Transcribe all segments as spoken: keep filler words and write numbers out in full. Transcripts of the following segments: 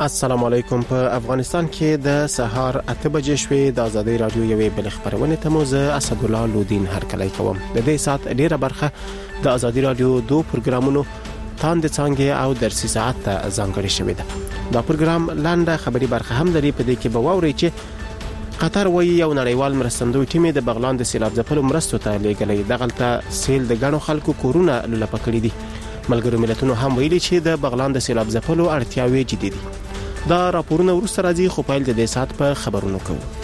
السلام علیکم. په افغانستان کې د سهار اته بجې شوې. د ازادي رادیو یوې بل خبرونه ته مو زه اسد الله لودین هرکلی کوم. د دې سات ډیره برخه د ازادي رادیو دوه پروګرامونو تاند څنګه او درسي ساعت ته ځانګړې شوې ده. دا پروګرام لاندې خبري برخه هم لري. په دې کې به واوري چې قطر وایي یو نړیوال مرستندوی ټیم د بغلان د سیلاب ځپلو مرستو ته لېږلی. دغلته سیل د غنو خلکو کورونه لپاره کړی دي. ملګرو ملتونو هم ویلي چې د بغلان د سیلاب ځپلو اړتیاوې جدي دي. دا راپورونه ورسره راځي، خو پیل د دې سات په خبرونو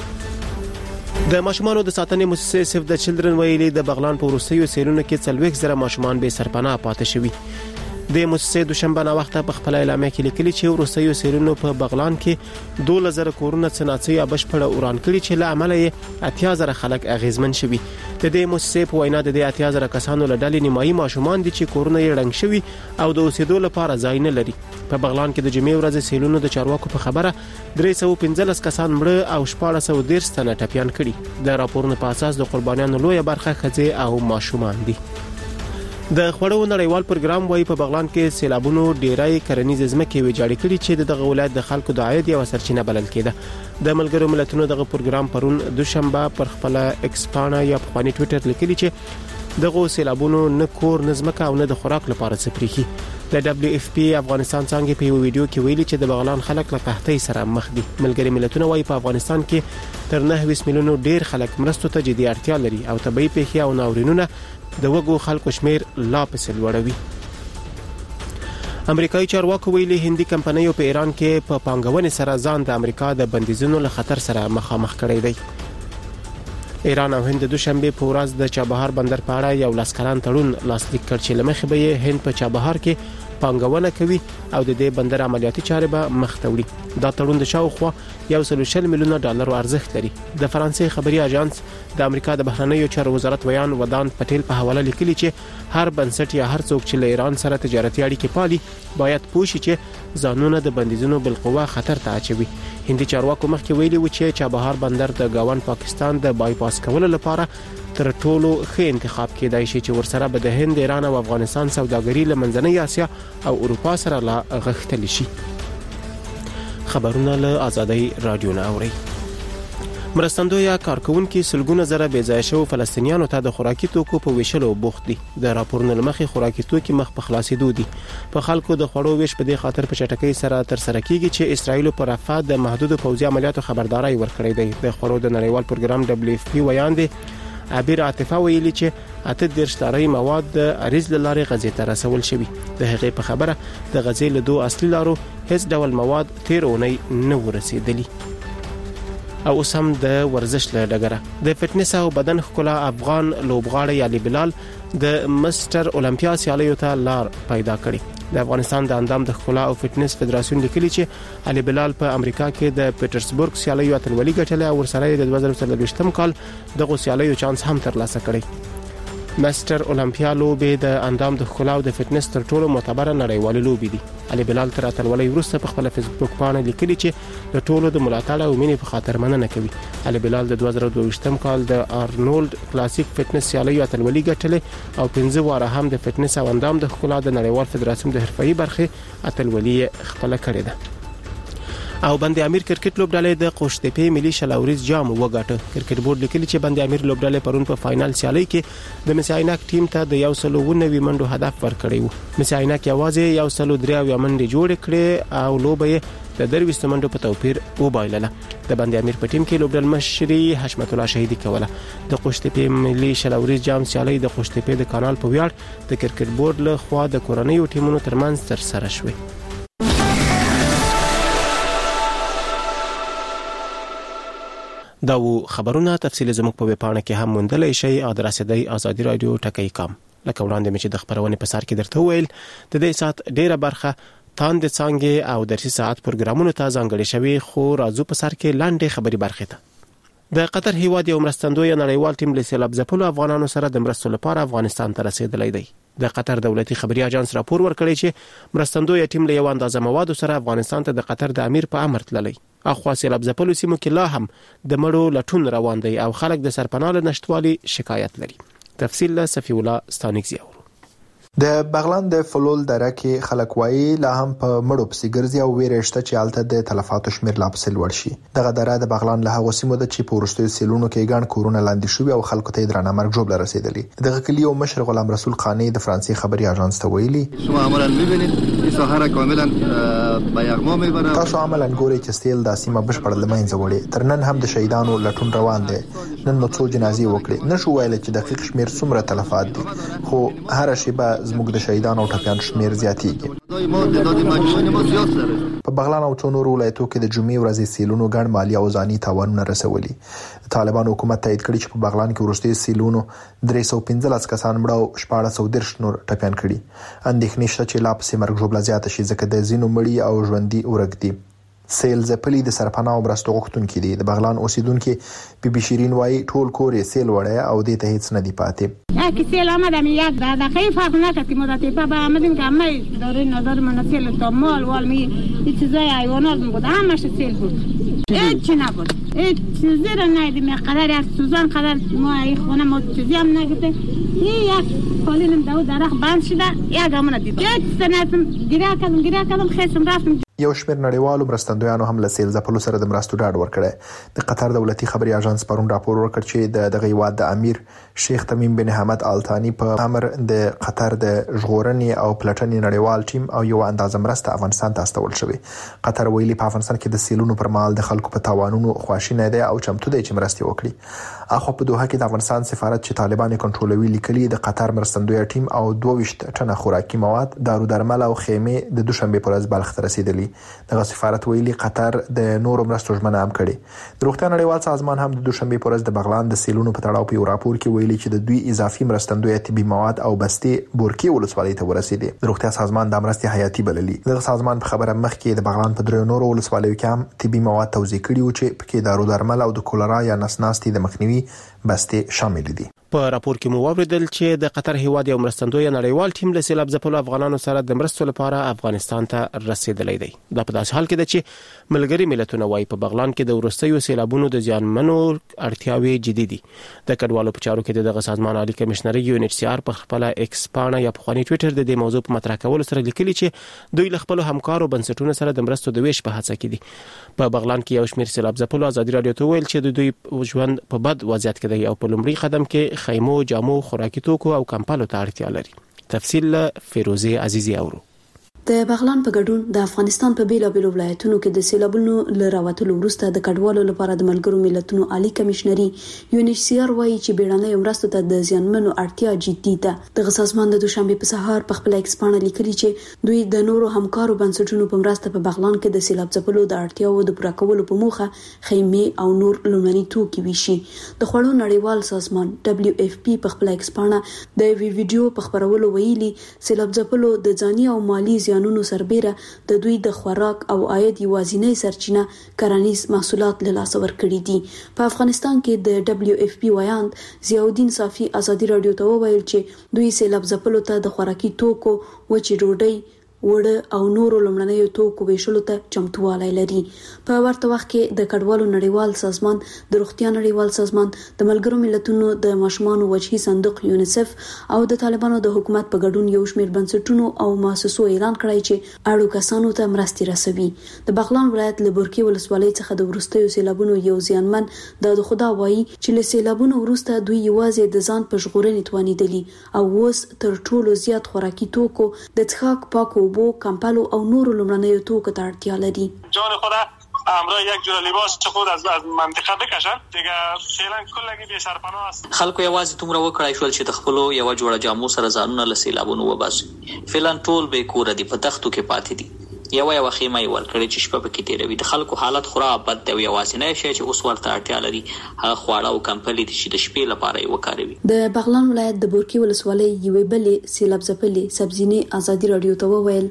کوو. د ماشومانو د ساتنې مؤسسې سیف د چلډرن ویلي د بغلان په وروستیو سیلونو کې څلوېښت زره ماشومان به سرپناه پاتې شوي. د مؤسسې دوشنبه نه وخته په خپل اعلامیه کې لیکلي چې وروستیو سیلونو په بغلان کې دوه زره کورونه څناڅي یا بشپړه وران کړي چې له عمله یې اتیا زره خلک اغیزمن شوي. د دې مؤسسې په وینا د اتیا زره کسانو له ډلې نیمایي ماشومان دي چې کورونه یې ړنګ شوي او د اوسېدو لپاره ځای نه لري. په بغلان کې د جمعې ورځې سیلونو د چارواکو په خبره درې سوه پنځلس کسان مړه او شپاړس سوه دېرش تنه ټپیان کړي. د راپورونو په اساس د قربانیانو لویه برخه ښځې او ماشومان دي. د خوړو نړیوال پروګرام وايي په بغلان کې سیلابونو ډیرای کرنیز ځمکې ویجاړې کړي چې دغه ولایت د خلکو د عاید یوه سرچینه بلل کېده. د ملګرو ملتونو دغه پروګرام پرون دوشنبه پر خپل ایکس پاڼه یا په خپل ټوئیټر لیکلي چې دغه سیلابونو نه کور نه ځمکه او نه د خوراک لپاره څه پریخي. د دبليو اف پی افغانستان څنګه په یو ویډیو کې ویلي چې د بغلان خلک له قحطۍ سره مخ دي. ملګري ملتونه وايي په افغانستان کې تر نهه میلیونه ډیر خلک مرستو ته جدي اړتیا لري او طبي پیښې او ناورینونه د وګو خلکو شمیر لا پسې لوړوي. امریکایي چارواکو ویلي هندي کمپنیو په ایران کې په پانګونې سره ځان د امریکا د بندیزونو له خطر سره مخامخ کړی دی. ایران او هند د دوشنبه په ورځ د چابهار بندر په اړه یو لاسکران تړون لاسلیک کړ چې لمخې به هند په چابهار کې پانګونه کوي او د دې بندر عملیاتي چارې به مخ ته وړي. دا تړون د شاوخوا یو سل شل میلیونه ډالر ارزښت لري. د فرانسې خبري اژانس د امریکا د بهرنیو چارو وزارت ویان ودان پټیل په حواله لیکلي چې هر بنسټ یا هر څوک چې له ایران سره تجارتي اړیکې پالي باید پوه شي چې ځانونه د بندیزونو بالقوه خطر ته اچوي. هندي چارواکو مخکې ویلي و چې چابهار بندر د گاون پاکستان د بایپاس کولو لپاره تر ټولو ښه انتخاب کېدای شي چې ورسره به د هند، ایران او افغانستان سوداګري له منځنۍ اسیا او اروپا سره لا غښتلی شي. خبرونه له ازادي رادیو نه اوري. مرستندوی کارکونکو سلګونه زره بې ځای شو فلسطینیانو ته د خوراکي توکو په ویشلو بوخت دي. د راپورونو لمخې خوراکي توکي مخ په خلاصېدو دي. په خلکو د خوړو ویش په دې خاطر په چټکۍ سره تر سره کیږي چې اسرائیل پر رفح د محدود پوځي عملیاتو خبرداري ورکړې ده. د خوړو د نړیوال پروګرام دبليو اف پی ویان دي عبیر عاطفه ویلي چې اته دیرش لارې مواد د اریز لارې غزې ته رسول شوي. د هغې په خبره د غزې له دوه اصلي لارو هیڅ ډول مواد تیر اونۍ نه ورسېدلي. او اوس هم د ورزش له ډګره د فټنس او بدن ښکلا افغان لوبغاړی علي بلال د مستر اولمپیا سیالیو ته لار پیدا کړي. د افغانستان د اندام د ښکلا او فټنس فدراسیون لیکلي چې علي بلال په امریکا کې د پیټرزبورګ سیالیو اتلولي ګټلې او ورسره د دوه زره څلوېښتم کال دغه سیالیو چانس هم ترلاسه کړی. مستر اولمپیا لوبې د اندام د ښکلا او د فټنس تر ټولو معتبره نړیوالې لوبې دي. علي بلال تر اتلولۍ وروسته په خپل فیسبوک باندې لیکلي چې د ټولو د ملاتړ او مینې په خاطر مننه کوي. علي بلال د دوه زره دوه ویشتم کال د آرنولد کلاسیک فټنس سیالیو اتلولي ګټلې او پنځه واره هم د فټنس او اندام د ښکلا د نړیوال فدراسیون د حرفه‌ایي برخې اتلولي خپل کړې ده. او بند امیر کرکټ لوبډلې د قوشتېپې ملي شلاوريز جام وګاټه. کرکټ بورډ لیکلي چې بند امیر لوبډلې پرون په فائنل سیالي کې د مسایناک ټیم ته د یو سل نوي منډو هدف ورکړی وو. مسایناک یوازې یو سل درې منډې جوړ کړې او لوبې د درويست منډو په توپیر وبایلله. د بند امیر په ټیم کې لوبډل مشري حشمت الله شهیدی کوله. د قوشتېپې ملي شلاوريز جام سیالي د قوشتېپې د کانال په ویاړ د کرکټ بورډ له خوا د کورنیو ټیمونو ترمنځ تر سره شوه. دا و خبرونه تفصیل زموږ په ویبپاڼه کې هم موندلای شئ. ادرس دی ازادي رادیو ټکی کام. لکه وړاندې مې چې د خبرونې په سر کې درته ویل د دې سات ډیره برخه تاند څنګه او درسي ساعت پروګرامونو ته ځانګړي شوی. خو راځو په سر کې لاندې خبري برخه ته. د قطر هیواد یو مرستندوی نړیوال ټیم له سیلاب ځپلو افغانانو سره د مرستو لپاره افغانستان ته رسیدلی دی. د قطر دولتي خبري اژانس راپور ورکړی چې مرستندوی ټیم له یو اندازه موادو سره افغانستان ته د قطر د امیر په امر تللی. اخوا سیلاب ځپلو سیمو کې لا هم د مړو لټون روان دی او خلک د سرپناه له نشټوالي شکایت لري. تفصیل له صفی الله ستانکزی. د بغلان د فلول دره کې خلک وایي لا هم په مړو پسې ګرځي او ویره شته چې هلته د تلفاتو شمیر لا پسې لوړ شي. دغه دره د بغلان له هغو سیمو ده چې په وروستیو سیلونو کې ګڼ کورونه لاندې شوي او خلکو ته درانه مرګ ژوبله رسیدلی. دغه کلی یو مشر غلام رسول خانی د فرانسې خبري اژانس ته ویلي شما عملاً می‌بینید این ساحه را کاملاً به یغما میبره. تاسو عملاً ګورئ چې سیل د سیمه بشپړ له منځه وړي. تر نن هم د شهیدانو لټون روان دی. نن نو څو جنازې وکړي. نشو ویل چې دقیق شمیر څومره تلفات دي، خو هر شیبه زموږ د شهیدانو او ټپیانو شمیر زیاتېږي. په بغلان او څو نورو ولایتونو کې د جمعې ورځې سیلونو ګڼ مالي او ځاني تاوانونه رسولي. طالبان حکومت تایید کړی چې په بغلان کې وروستي سیلونو درې سوه پنځلس کسان مړه او شپاړس سوه دېرش نور ټپیان کړي. اندېښنې شته چې لا پسې مرګ ژوبله زیاته شي ځکه د ځینو مړي او ژوندي ورک دي. سیل ځپلي د سرپناه او مرستو غوښتونکي دي. د بغلان اوسیدونکي بي بي شیرین وایي ټول کور یې سیل وړی او دې ته هیڅ نه دی پاتې. که سیل آمدم یک دقیقه فرق نکرد که ما تیپه با آمدیم که همه داره نداره من سیل تا مال وال می این چیزای حیوانات بود همش سیل بود. هیچ چی نبود. هیچ چیزی را ندیدیم. قدر از سوزان قدر ما این خونه ما چیزی هم نگفته. این یک پالینم دو درخت بند شده یک همون دید. هیچ سنتم گیره کردم گیره کردم خیسم رفتم. یو شمېر نړیوالو مرستندویانو هم له سیل ځپلو سره د مرستو ډاډ ورکړی. د قطر دولتي خبري اژانس پرون راپور ورکړ چې د دغه هیواد د امیر شیخ تمیم بن حمد آل ثاني په امر د قطر د ژغورنې او پلټنې نړیوال ټیم او یو اندازه مرسته افغانستان ته استول شوې. قطر ویلي په افغانستان کې د سیلونو پر مهال د خلکو په تاوانونو خواشینی دی او چمتو دی چې مرستې وکړي. اخو په دوحه کې د افغانستان سفارت چې طالبان کنټرولوي لیکلي د قطر مرستندوی ټیم او دوه ویشت ټنه خوراکي مواد، دارو درمل او خیمې د دوشنبه پر ورځ بلخ ته رسیدلي. دغه سفارت ویلي قطر د نورو مرستو ژمنه هم کړې. د روغتیا نړیوال سازمان هم د دوشنبه پر ورځ د بغلان د سیلونو په تړاو په یو راپور کې ویلي چې د دوی اضافي مرستندوی طبي مواد او بستې بورکي ولسوالۍ ته ورسېدي. د روغتیا سازمان د مرستې حیاتي بللي. دغه سازمان په خبره مخکې د بغلان په درې نورو ولسوالیو کې هم طبي مواد توزیع کړي وو چې پکې دارو درمل او د کولرا یا نس ناستي د مخنیوي بستې شامل دي. په راپور کې مو واوریدل چې د قطر هیواد یو مرستندوی نړیوال ټیم له سیلاب ځپلو افغانانو سره د مرستو لپاره افغانستان ته رسیدلی دی. دا په داسې حال کې ده چې ملګري ملتونه وايي په بغلان کې د وروستیو سیلابونو د زیانمنو اړتیاوې جدي دي. د کډوالو په چارو کې دغه سازمان عالی کمشنر یو ان ایچ سی آر په خپل ایکس پاڼه یا په خواني ټوئیټر د دې موضوع په مطرح کولو سره لیکلي چې دوی له خپل همکارو بنسټونو سره د مرستو د ویش په هڅه کې دي. په بغلان کې یو شمېر سیلاب ځپلو ازادي رادیو ته ویل چې د دوی ژوند په بد وضعیت کې دی او په لومړي قدم کې خیمو، جامو، خوراکي توکو او کمپالو ته اړتیا لري. تفصیل فیروزه عزیزی اورو. د بغلان په ګډون د افغانستان په بیلابیلو ولایتونو کې د سیلابونو له راوتلو وروسته د کډوالو لپاره د ملګرو ملتونو عالی کمشنري یو ان ایچ سی آر وایي چې بیړنۍ مرستو ته د زیانمنو اړتیا جدي ده. دغه سازمان د دوشنبه په سهار په خپل ایکس پاڼه لیکلي چې دوی د نورو همکارو بنسټونو په مرسته په بغلان کې د سیلاب ځپلو د اړتیاو د پوره کولو په موخه خیمې او نور لومړني توکي ویشي. د خوړو نړیوال سازمان دبليو اف پی په خپل ایکس پاڼه د وی ویډیو په خبرولو ویلي سیلاب ځپلو د ځاني او مالی زیانونو سربېره د دوی د خوراک او عاید یوازینۍ سرچینه کرنیز محصولات له لاسه ورکړي دي. په افغانستان کې د دبليو اف پی ویاند ضیاءالدین صافي ازادي رادیو ته وویل چې دوی سیلاب ځپلو ته د خوراکي توکو، وچې ډوډۍ، وړه او نورو لومړنیو توکو ویشلو ته چمتووالی لري. په ورته وخت کې د کډوالو نړیوال سازمان، د روغتیا نړیوال سازمان، د ملګرو ملتونو د ماشومانو وجهي صندوق یونیسف او د طالبانو د حکومت په ګډون یو شمېر بنسټونو او مؤسسو اعلان کړی چې اړو کسانو ته مرستې رسوي. د بغلان ولایت له بورکي ولسوالۍ څخه د وروستیو سیلابونو یو زیانمن د خدا وایي چې له سیلابونو وروسته دوی یوازې د ځان په ژغورنې توانېدلي او اوس تر ټولو زیات خوراکي توکو، د څښاک پاکو بو، کمپالو او نورو لومړنیو توکو ته اړتیا لري. جان خدا همراه یک جور لباس چه خود از از منطقه بکشن دیگه فعلا کلگی بی سرپناه است. خلکو یوازې تومره وکړای شول چې د خپلو یو جوړه جامو سره ځانونه له سیلابونو وباسي. فعلا ټول به کور دي په تختو کې پاتې دي. یو یو خیمه یې ورکړي چې شپه پکې تیروي. د خلکو حالت خورا بد دی. یوازینی شی چې اوس ورته اړتیا لري هغه خواړه او کمپلې دي چې د شپې لپاره یې وکاروي. د بغلان ولایت د بورکي ولسوالۍ یوې بلې سیلاب ځپلې سبزینې ازادي رادیو ته وویل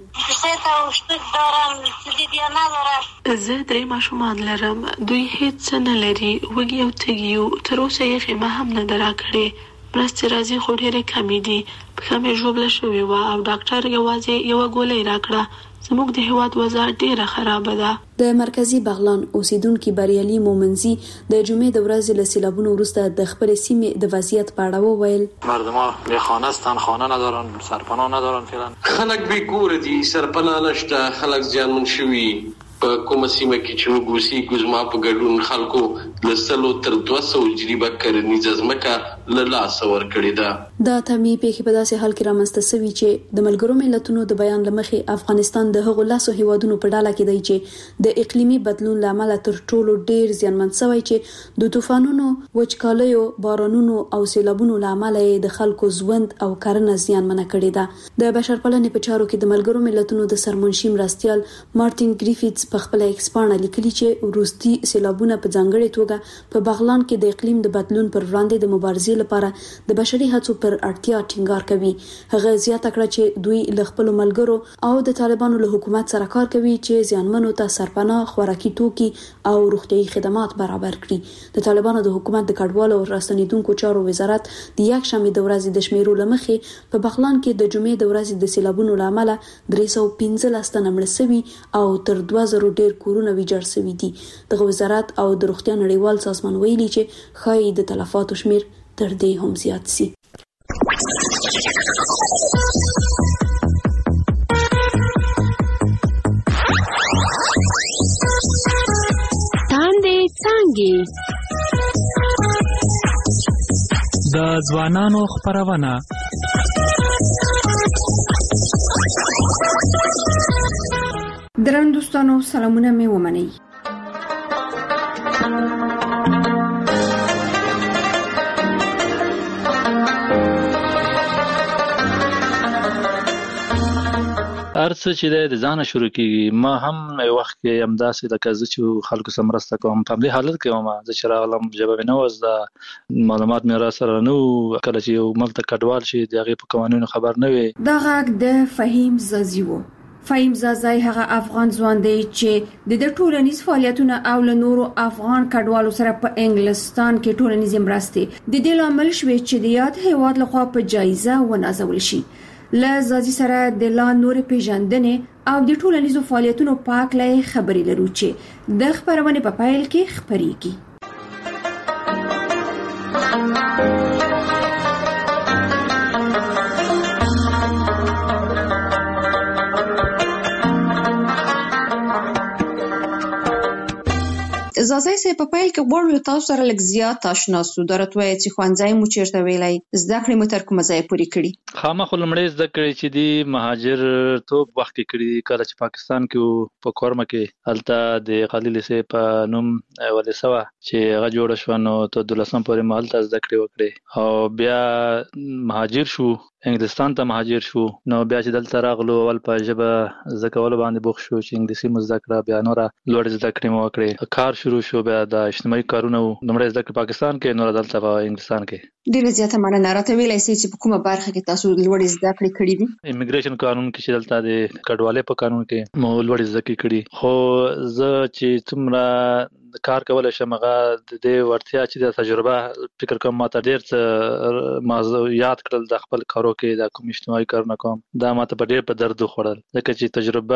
زه درې ماشومان لرم. دوی هیڅ څه نه لري. وږي او تږي یو. تر اوسه یې خیمه هم نه ده راکړې. مرستې راځي خو ډېرې کمې دي. پښه مې ژوبله شوې وه او ډاکټر یوازې یوه ګولۍ راکړه زموږ د هیواد وضع ډیره خراب ده. د مرکزی بغلان اوسیدونکو بریالي مومنزي د جمعې د ورځې له سیلابونو وروسته د خپل سیمې د وضعیت په اړه وویل. مردم بی خانه هستن، خانه ندارن، سرپناه ندارن. فعلا خلک بی کور دي، سرپناه نشته، خلک زیانمن شوي. په کومه سیمه کې چې موږ اوسېږو زما په ګډون خلکو له سلو تر دوه سوه جریبه کرنیزه ځمکه له لاسه ورکړې ده. دا اتمې پیښې په داسې حال کې رامنځته شوي چې د ملګرو ملتونو د بیان له مخې افغانستان د هغو لاسو هیوادونو په ډله کې دی چې د اقلیمي بدلون له امله تر ټولو ډیر زیانمن شوی، چې د طوفانونو، وچکالیو، بارانونو او سیلابونو له امله د خلکو ژوند او کرنه زیانمنه کړې ده. د بشرپالنې په چارو کې د ملګرو ملتونو د سرمنشي مرستیال مارټین ګریفیتس په خپل ایکسپانه لیکلي چې وروستي سیلابونه په ځانګړي توګه په بغلان کې د اقلیم د بدلون پر وړاندې د مبارزې لپاره د بشري هڅو پر اړتیا ټینګار کوي. هغه زیاته کړه چې دوی له خپل ملګرو او د طالبانو له حکومت سره کار کوي چې زیانمنو ته سرپناه، خوراکي توکي او روغتيایي خدمات برابر کړي. د طالبانو د حکومت د کډوالو او راستنیدونکو چارو وزارت د یک شنبه د ورځې د شمیرو لمخې په بغلان کې د جمعې د ورځې د سیلابونو لامل درې سوه پنځلس تنه مړه شوي او تر دوه زره ډیر کورونه ویجاړ شوي دي. د وزارت او د روغتیا نړیوال سازمان ویلي چې ښایي د تلفاتو شمیر تر دې هم زیات شي. تاندې څانګې د ځوانانو خپرونه. درنو دوستانو، سلامونه مې ومنئ. ارڅ چې د ځانه شروع کیږي. ما هم یو وخت کې همداسې لکه زه چې خلکو سره مرسته کوم په دې حالت کې وم، زه چې راغلم ژبه مې نه وه زده، معلومات مې را سره نه وو. کله چې یو ملک ته کډوال شي د هغې په قوانینو خبر نه وي. دا غږ د فهیم زازي و. فهیم زازي هغه افغان ځوان دی چې د ټولنیز فعالیتونو او له نورو افغان کډوالو سره په انګلستان کې ټولنیز مرستې د دې لامل شوې چې د یاد هیواد لخوا په جایزه ونازول شي. له زازي سره د لا نور پیژندنې او د ټولنیزو فعالیتونو پاک لای خبرې لرو چې د خبرونه په پایل کې خبرېږي. زازي سه په پایل کې غوړو تاسو سره لږ زیات آشنا سو. درته وایي چې خوانځای مو چیرته ویلای، زده کړې مو تر کومه ځای پورې کړي؟ خامخا لومړی زده کړې چې دی مهاجر توپ وخت کې کړي. کله چې پاکستان کې په کورمه کې هلته د خلیل سه په نوم ولې سوا چې هغه جوړ شو، نو ته دولسم پورې مهالته زده کړې وکړې او بیا مهاجر شو، انګلستان ته مهاجر شو. نو بیا چې دلته راغلو اول په ژبه زده کولو باندې بوخت شو چې انګلیسي مو زده کړه، بیا نوره لوړې زده کړې مو وکړې. کار شروع شو، بیا د اجتماعي کارونه لومړی زده کړې پاکستان کې، نوره دلته په انګلستان کې. ډېره زیاته مننه. راته ویلی سئ چې په کومه برخه کې تاسو لوړې زده کړې کړې دي؟ امیګریشن قانون کې چې دلته د کډوالۍ په قانون کې مو لوړې زده کړې کړي. خو زه چې څومره کار کولای شم هغه د دې ورتیا چې د تجربه فکر کوم ماته ډېر څه ما یاد کړل د خپل کارو کې د کوم اجتماعي کارونه کوم، دا ماته په ډېر په درد وخوړل ځکه چې تجربه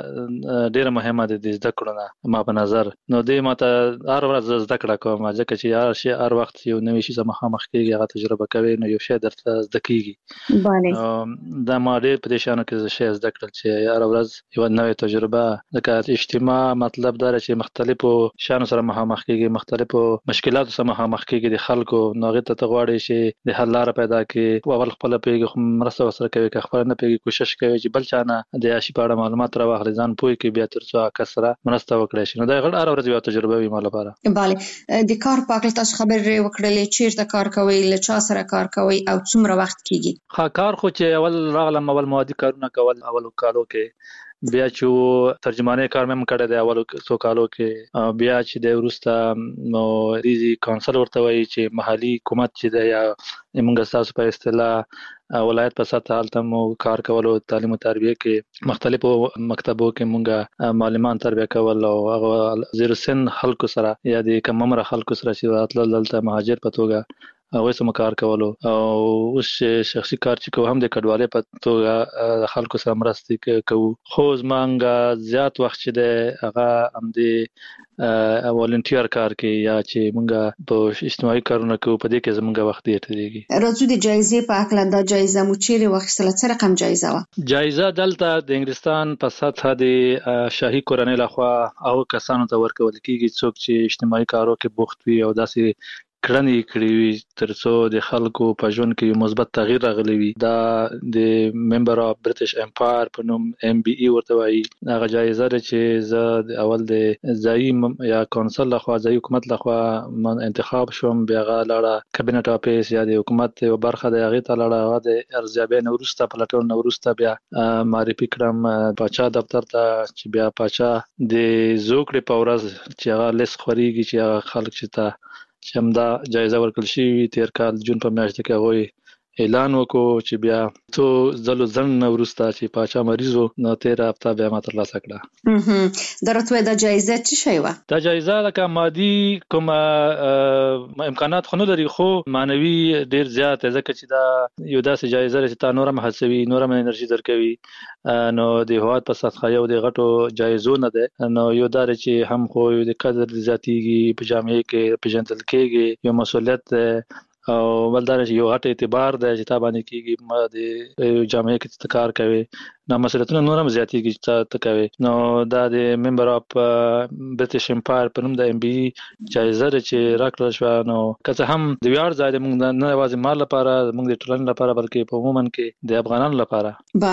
ډېره مهمه ده د زده کړو نه ما په نظر. نو دې ماته هر ورځ زده کړه کوم ځکه چې هر شی هر وخت یو نوی شی مخامخ کېږي، هغه تجربه کوي نو یو شی درته زده کېږي. بله دا ما ډېر په دې شیانو کې شی زده کړل چې هر ورځ یوه نوې تجربه. ځکه اجتماع مطلب دا چې مختلفو سره مخامخ کېږي، مختلفو مشکلاتو سره مخامخ کېږي د خلکو، نو هغې ته ته غواړې چې د حل لاره پیدا کړي. اول خپله پوهېږي خو مرسته ورسره کوي، که خپله نه پوهېږي کوشش کوي چې بل چا نه د یاشي په اړه معلومات راواخلي، ځان پوه کړي، بیا تر څو هغه کس سره مرسته وکړی شي. نو دا هر ورځ یوه تجربه وي ما لپاره. بله، د کار په هکله تاسو خبرې وکړلې، چېرته کار کوئ، له چا سره کار کوئ او څومره وخت کېږي؟ ښه کار خو چې اول راغلم اول موادي کارونه کول اولو کالو کې، بیا چې ترجمانۍ کار مې هم کړی دی اولو څو کالو کې، بیا چې دی وروسته نو ریزي کانسل ورته وایي چې محلي حکومت چې دی یا موږ ستاسو په اصطلاح ولایت په سطح هلته مو کار کول او تعلیم او تربیه کې مختلفو مکتبو کې موږ معلمان تربیه کول او هغه زیر سن خلکو سره یا د کم عمره خلکو سره چې راتلل دلته مهاجر په توګه هغه سم کار کولو او اوس شخصي کار چې کوم هم د کډوالۍ په توګه خلکو سره مرسته کوو خو زمونږ زیات وخت چې د هغه هم د والنټیر کار کې یا چې مونږ په اجتماعي کارونه کوو په دې کې زمونږ وخت ډیر تیریږي. راځو د جایزې په اړه دا جایزه مو چیرې واخیستله؟ څه رقم جایزه وه؟ جایزه دلته د انګلستان په سطح د شاهي کورنۍ لخوا او کسانو ته ورکول کیږي څوک چې اجتماعي کارو کې بوخت وي او داسې کړنې کړې وي ترڅو د خلکو په ژوند کې مثبت تغییر راغلی وي. دا د ممبر اف برټش امپایر په نوم ام بي ای ورته وایي. هغه جایزه ده چې زه د اول د ځایي یا کونسل لخوا ځایي حکومت لخوا انتخاب شوم، بیا هغه لاړه کابینټ افیس یا د حکومت یو برخه د هغې ته لاړه. هغه د ارزیابۍ نه وروسته پلټنو نه وروسته بیا معرفي کړم پاچا دفتر ته چې بیا پاچا د زوکړې په ورځ چې هغه لیست خورېږي چې هغه خلک چې ته چې همدا جایزه ورکړل شوې تیر کال جون په میاشت کې هغوی اعلان وکړو چې بیا څو ځلو ځنډ نه وروسته چې پاچا مریض و نو تېره هفته بیا ما ترلاسه کړه. دا راته وایه دا جایزه څه شی وه؟ دا جایزه لکه مادي کوم امکانات خو نه لري خو معنوي ډېر زیات دی ځکه چې دا یو داسې جایزه ده چې تا نور هم هڅوي، نور هم انرژي درکوي. نو د هېواد په سطحه یو د غټو جایزو نه دی. نو یو دا دی چې هم خو د قدر زیاتېږي په جامعه کې پېژندل کېږي، یو مسؤلیت دی او بل دا چې یو غټ اعتبار دی چې تا باندې کېږي ما د جامعه کې ته کار کوي. نو مسؤلیتونه نور هم زیاتېږي چې ته کوي. نو دا د ممبر اف برټش امپایر په نوم د ام بي ای جایزه ده چې راکړل شوه. نو که څه هم د ویاړ ځای دی موږ نه یوازې ما لپاره موږ د ټولنې لپاره بلکې په عموما کې د افغانانو لپاره.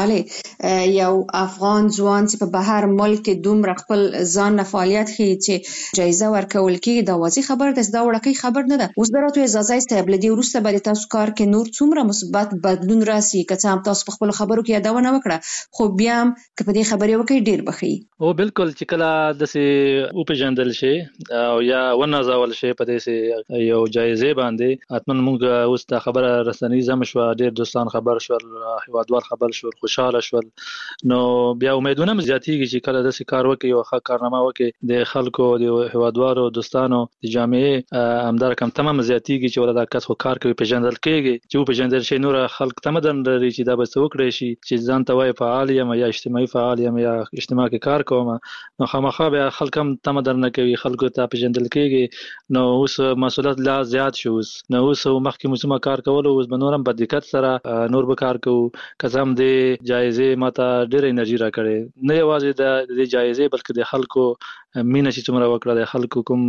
بله یو افغان ځوان چې په بهر ملک کې دومره خپل ځان نه فعالیت ښیي چې جایزه ورکول کېږي دا واضح خبره ده، دا وړوکی خبر نه ده. اوس به راته وایې ځاځی صاحب له دې وروسته به د تاسو کار کې نور څومره مثبت بدلون راسي؟ که څه هم تاسو په خپلو خبرو کې یادونه وکړه خو بیا هم که په دې خبرې وکړئ ډېر به ښه وي. او بالکل چې کله داسې وپېژندل شي او یا ونازول شي په داسې یو جایزې باندې حتما موږ اوس دا خبره رسنیز هم شوه، ډېر دوستان خبر شول، هېوادوال خبر شول، خوشحاله شول. نو بیا امیدونه هم زیاتېږي چې کله داسې کار وکړي یو ښه کارنامه وکړي د خلکو د هېوادوالو دوستانو د جامعې همدا رقم تمه هم زیاتېږي چې ولا دا کس خو کار کوي پېژندل کېږي چې وپېژندل شي. نور خلک تمه در لري چې دا به څه وکړی شي چې ځان ته وایي فعال یم یا اجتماعي فعال یم یا اجتماع کې کار کوم. نو خامخا بیا خلک هم تمه در نه کوي، خلکو ته پېژندل کېږي. نو اوس مسؤلیت لا زیات شو. اوس نو اوس مخکې مو څومره کار کولو اوس به نور هم په دقت سره نور به کار کوو. که څه هم د جایزې ما ته ډېره انرژي راکړې، نه یوازې د دې جایزې بلکې د خلکو مینه چې څومره وکړه، د خلکو کوم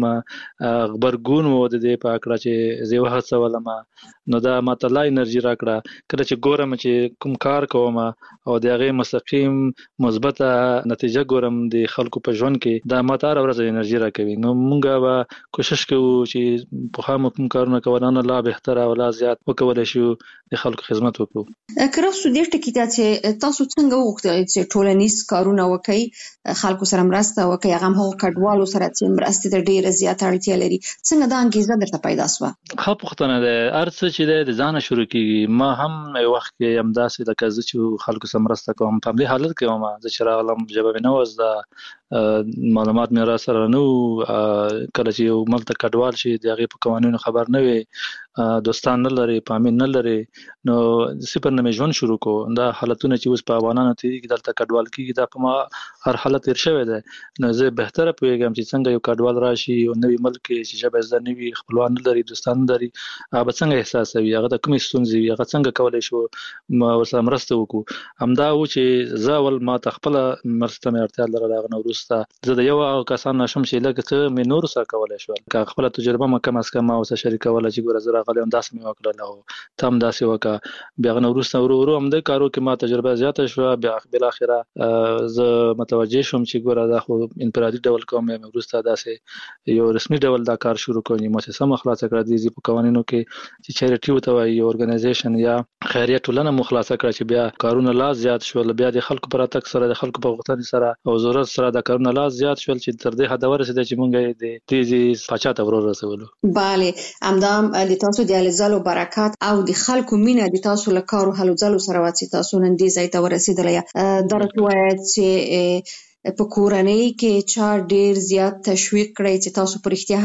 غبرګون و د دې په هکله چې زه یې وهڅولم نو دا ما ته لا انرژي راکړه. کله چې ګورم چې کوم کار کوم او د هغې مستقیم مثبته نتیجه ګورم د خلکو په ژوند کې، دا ما ته هره ورځ انرژي راکوي. نو موږ به کوشش کوو چې پخوا مو کوم کارونه کول نه لا بهتره او لا زیات وکولی شو د خلکو خدمت وکړو. که راسو دې ټکي ته چې تاسو څنګه وغوښتل چې ټولنیز کارونه وکړئ، خلکو سره مرسته وکړئ، هغه هم هغو کډوالو سره چې مرستې ته ډېره زیاته اړتیا لري، څنګه دا انګېزه درته پیدا سوه؟ ښه پوښتنه ده. هر څه چې دی د ځانه شروع کېږي. ما هم یو وخت کې همداسې لکه زه چې خلکو سره مرسته کوم په همدې حالت کې وم. زه چې راغلم ژبه مې نه وه زده، معلومات مې را سره نه وو. کله چې یو ملک ته کډوال شي د هغې په قوانینو خبر نه وي، دوستان نه لري، فامیل نه لري، نو صفر نه مې ژوند شروع کړو. دا حالتونه چې اوس په افغانانو تېرېږي دلته کډوال کېږي دا په ما هر حالت تېر شوی دی. نو زه بهتره پوهېږم چې څنګه یو کډوال راشي یو نوي ملک کې چې ژبه زده نه وي، خپلوان نه لري، دوستان نه لري، هغه به څنګه احساسوي، هغه د کومې ستونزې وي، هغه څنګه کولی شو ورسره مرسته وکړو. همدا و چې زه اول ما ته خپله مرسته مې اړتیا لرله. هغه نه وروسته زه د یو هغو کسانو نه شم چې لږ څه مې نورو سره کولی شول، که خپله تجربه مې کم از کم ما ورسره شریکوله چې ګوره زه راغلی یم داسې مې وکړل او ته هم داسې وکړه. بیا هغه نه وروسته ورو ورو همدې کارو کې ما تجربه زیاته شوه. بیا بالاخره زه متوجه شوم چې ګوره دا خو انفرادي ډول کوم یم. وروسته داسې یو رسمي ډول دا کار شروع کړم، مؤسسه مو خلاصه کړه. د په قوانینو کې چې چیریټي ورته وایي، یو ارګنایزیشن یا خیریه ټولنه مو خلاصه کړه چې بیا کارونه لا زیات شول. بیا د خلکو په راتګ سره د خلکو په غوښتنې سره او ضرورت سره دا کارونه لا زیات شول چې تر دې حده ورسېده چې موږ یې د تیزې پاچا ته ور ورسولو. بله همدا د تاسو د هلې ځلو برکت او د خلکو مینه د تاسو له کارو هلو ځلو سره وه چې تاسو نن دې ځای ته ورسېدلی. دا راته ووایه چې په کورنۍ کې چا ډیر زیات تشویق کړی چې تاسو په رښتیا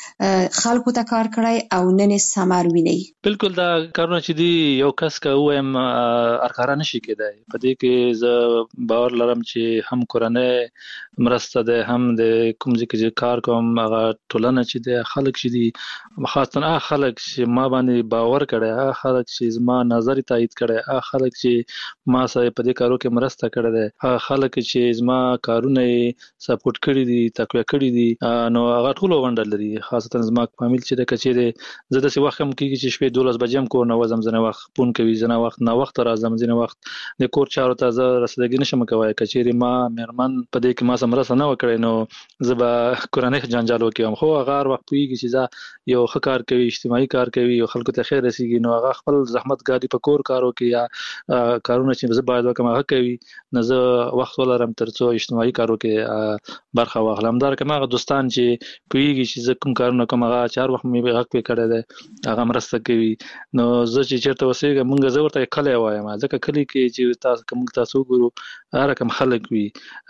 هم خلکو ته کار کړی او نن یې ثمر وینئ؟ بالکل دا کارونه چې دی یو کس که ووایم ارکاره نشي کېدای. په دې کې زه باور لرم چې هم کورنۍ مرسته ده، هم د کوم ځای کې کار کوم هغه ټولنه چې دی، خلک چې دي، خاصتاً هغه خلک چې ما باندې باور کړی، هغه خلک چې زما نظر تایید کړی، هغه خلک چې ما سره په دې کارو کې مرسته کړې ده، هغه خلک چې زما کارونه یې سپورټ کړي دي، تقویه کړي دي، نو هغه ټول ونډه لري. خاصتاً زما فامیل چې د کچېرې زه داسې وخت هم کېږي چې شپې دولس بجې هم کور نه وځم، ځینې وخت فون کوي، ځینې وخت ناوخته راځم، ځینې وخت د کور چارو ته زه رسیدګي نشم کولی. که چېرې ما مېرمن په دې کې ما سره مرسته نه وکړې نو زه به کورنۍ جنجال وکړم. خو هغه هر وخت پوهېږي چې زه یو ښه کار کوي، اجتماعي کار کوي، یو خلکو ته خیر رسېږي، نو هغه خپل زحمت ګالي په کور کارو کې یا کارونه چې زه باید وکړم هغه کوي، نو زه وخت ولرم تر څو اجتماعي کارو کې برخه واخلم. همدارنګه هغه دوستان چې پوهېږي چې زه کوم کارونه کوم هغه چې هر وخت مې غږ پرې کړی دی هغه مرسته کوي. نو زه چې چېرته اوسېږم مونږ زه ورته کلی وایم، ځکه کلي کې چې تاسو که موږ تاسو وګورو هر رقم خلک وي،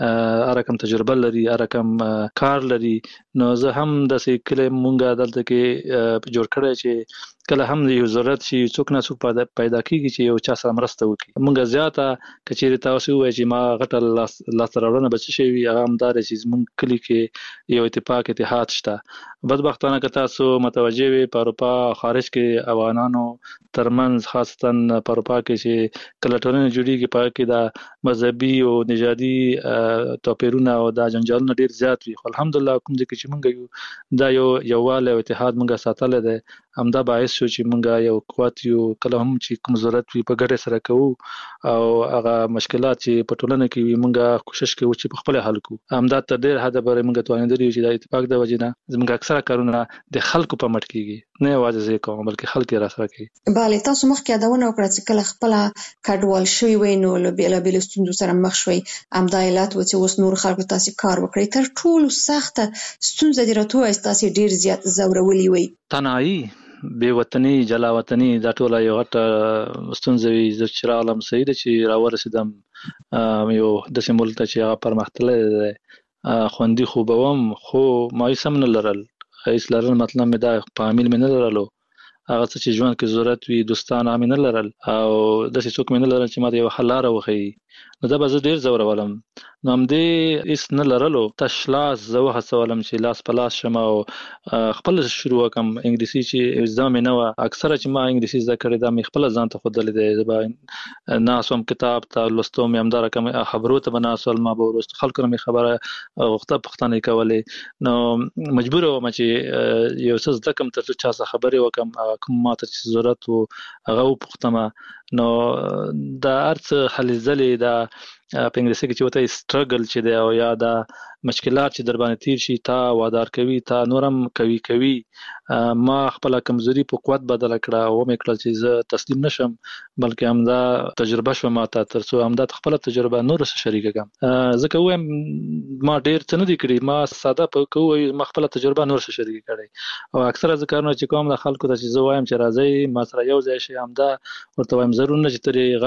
هر رقم تجربه لري، هر رقم کار لري. نو زه هم داسې کلی مونږ دلته کې جوړ کړی چې کله هم یو ضرورت شي څوک نه څوک پیدا کېږي چې یو چا سره مرسته وکړي. مونږ زیاته که چېرې تاسو ووایئ چې ما غټه لاسته راوړنه به څه شی وي، هغه همدا دی چې زموږ کلي کې یو اتفاق اتحاد شته. بدبختانه که تاسو متوجه وي په اروپا خارج کې افغانانو ترمنځ، خاصتاً په اروپا کې چې کله ټولنې جوړېږي په هغه کې دا مذهبي او نژادي توپیرونه او دا جنجالونه ډېر زیات وي. خو الحمدلله کوم ځای کې چې مونږ یو دا یو یووالی او اتحاد مونږ ساتلی دی، همدا باعث شو چې مونږ یو قوت یو. کله هم چې کوم ضرورت وي په ګډه سره کوو او هغه مشکلات چې په ټولنه کې وي مونږ کوشش کوو چې په خپل حل کوو. همدا تر ډېر حده پورې مونږ توانېدلي یو چې دا اتفاق د وجې نه زموږ اکثره کارونه د خلکو په مټ کېږي، نه یوازې زه کوم بلکې خلک یې راسره کوي. بله، تاسو مخکې یادونه وکړه چې کله خپله کډوال شوي وئ نو له بېلابېلو ستونزو سره مخ شوئ، همدا علت و چې اوس نور خلکو تاسې کار وکړئ. تر ټولو سخته ستونزه دې راته ووایاست تاسې ډېر زیات ځورولي وئ؟ تنهایي، بې وطني، جلا وطني، دا ټوله یو غټه ستونزه وي. زه چې راغلم صحیح ده چې راورسېدم یو داسې ملک ته چې هغه پرمختللی دی، خوندي خو به وم، خو مایوس هم نه لرل. هېڅ لرل مطلب مې دا فامیل مې نه لرلو، هغه څه چې ژوند کې ضرورت وي دوستان هم نه لرل او داسې څوک مې نه لرل چې ما ته یوه ښه لاره وښیي. نو دا به زه ډېر ځورولم. نو همدې هېڅ نه لرلو تش لاس زه وهڅولم چې لاس په لاس شم او خپله شروع وکړم. انګلیسي چې زده مې نه وه، اکثره چې ما انګلیسي زده کړې دا مې خپله ځان ته ښودلی دی. زه به ناست وم کتاب ته لوستو مې همدا رقم خبرو ته به ناست ول، ما به وروسته خلکو نه مې خبره غوښته پوښتنې کولې. نو مجبوره وم چې یو څه زده کړم تر څو چا څخه خبرې وکړم، کوم ما ته چې ضرورت و هغه وپوښتمه. نو دا هر څه هلې ځلې دا په انګلیسي کې چې وته سټرګل چې دی او یا دا مشکلات چې در باندې تیر شي تا وادار کوي، تا نورم کوي کوي. ما خپله کمزوري په قوت بدله کړه او ومې کړل چې زه تسلیم نشم، بلکې همدا تجربه شوه ما ته تر څو همدا خپله تجربه نورو سره شریکه کړم. ځکه ووایم ما ډېر څه نه دي کړي، ما ساده په که ووایو ما خپله تجربه نورو سره شریکه کړې او اکثره زه کارونه چې کوم د خلکو ته چې زه وایم چې راځئ ما سره یو ځای شئ، همدا ورته وایم ضرور نه چې ته یې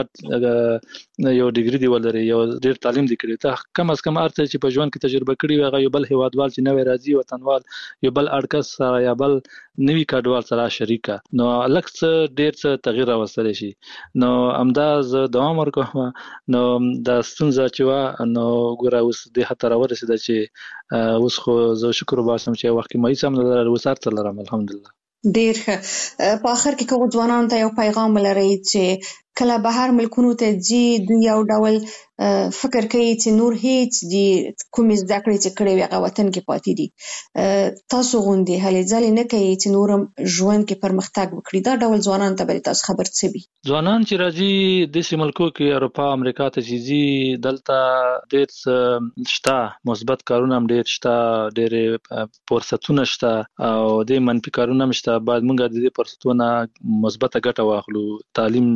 غټ یو ډګري دې ولرې، یو ډېر تعلیم دې کړی، ته کم از کم هر څه چې په ژوند کې تجربه کړي وي هغه یو بل هېوادوال چې نوی راځي وطنوال یو بل اړکس سره یا بل نوي کډوال سره شریکه، نو لږ څه ډېر څه تغییر راوستلی شي. نو همدا زه دوام ورکوم. نو دا ستونزه چې وه نو ګوره اوس دې حد ته راورسېده چې اوس خو زه شکر وباسم چې یو وخت کې مایوس هم نه لرل، اوس هر څه لرم الحمدلله. ډېر ښه. په آخر کې که ځوانانو ته یو پیغام ولرئ چې کله بهر ملکونو ته ځي دوی یو ډول فکر کوي چې نور هیڅ دي کومې زده کړې چې کړې وي هغه وطن کې پاتې دي، تاسو غوندې هلې ځلې نه کوي چې نور هم ژوند کې پرمختګ وکړي، دا ډول ځوانانو ته به تاسو خبر څه وي؟ ځوانان چې راځي داسې ملکو کې اروپا امریکا ته چې ځي دلته ډېر څه شته، مثبت کارونه هم ډېر شته، ډېرې فرصتونه شته او ډېر منفي کارونه هم شته. باید موږ د دې فرصتونه مثبته ګټه واخلو. تعلیم تعلیم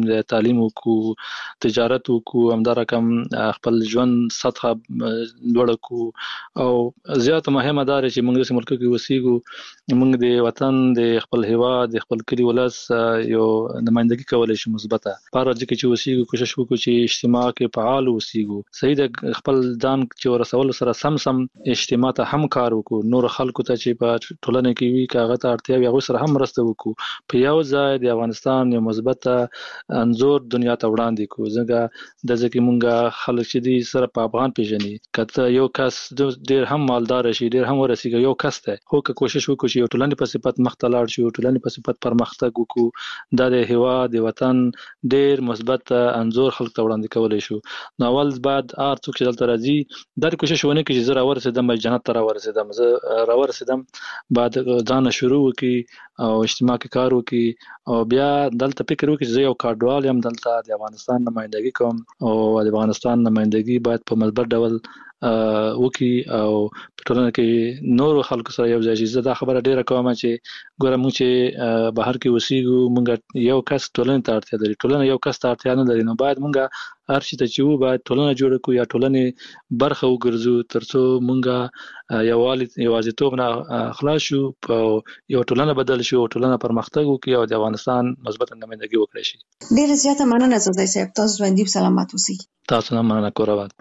تعلیم وکړو تجارت وکړو همدا رقم خپل ژوند سطح لوړ کړو او زیات مهمه دا چې موږ د ملک کې وسیګو موږ د وطن د خپل هیواد د خپل کلی ولس یو نمائندګي کولای شي مثبته پاره چې وسیګو کوشش وکړو چې اجتماع کې فعال وسیګو صحیح د خپل ځان چې ورسول سره سم سم اجتماع ته هم کار وکړو نور خلکو ته چې په ټولنه کې وی کاغه ته اړتیا وي هغه سره هم مرسته وکړو په یو ځای د افغانستان یو مثبت انزور دنیا ته وړاندې کو ځکه د ځکه مونږه خلک چې دي سره په افغان پیژني کته یو کس ډیر هم مالدار شي ډیر هم ورسیږي یو کس ته خو که کوشش وکړو چې ټولنه په صفت مختلار شي ټولنه په صفت پرمختګ وکړو د هیواد د وطن ډیر مثبت انزور خلک ته وړاندې کولای شو نو اول بعد ار څوک چې دلته راځي د کوشش ونه کوي چې زه راورسېدم جنت ته راورسېدم زه راورسېدم بعد ځان شروع وکي او اجتماع کې کار وکي او بیا دلته فکر وکي چې زه یو کارډوال یم دلته د افغانستان نمائندګي کوم او د افغانستان نمائندګي باید په مثبت ډول وکي او په ټولنه کې نور خلکو سره یو ځای زه دا خبره ډیره کوم چې ګوره موږ چې بهر کې وسیګو موږ یو کس ټولنه ته اړتیا لري ټولنه یو کس ته اړتیا نه لري نو باید موږ هر شي ته چې وو باید ټولنه جوړ کړو یا ټولنه برخه وګرځو ترڅو موږ یووالي یوازیتوب نه خلاص شو په یو ټولنه بدل شو ټولنه پرمختګ وکړي او د افغانستان مثبت نمائندګي وکړي شي ډیره زیاته مننه زوی صاحب تاسو ژوندۍ سلامت اوسئ تاسو نه مننه کوم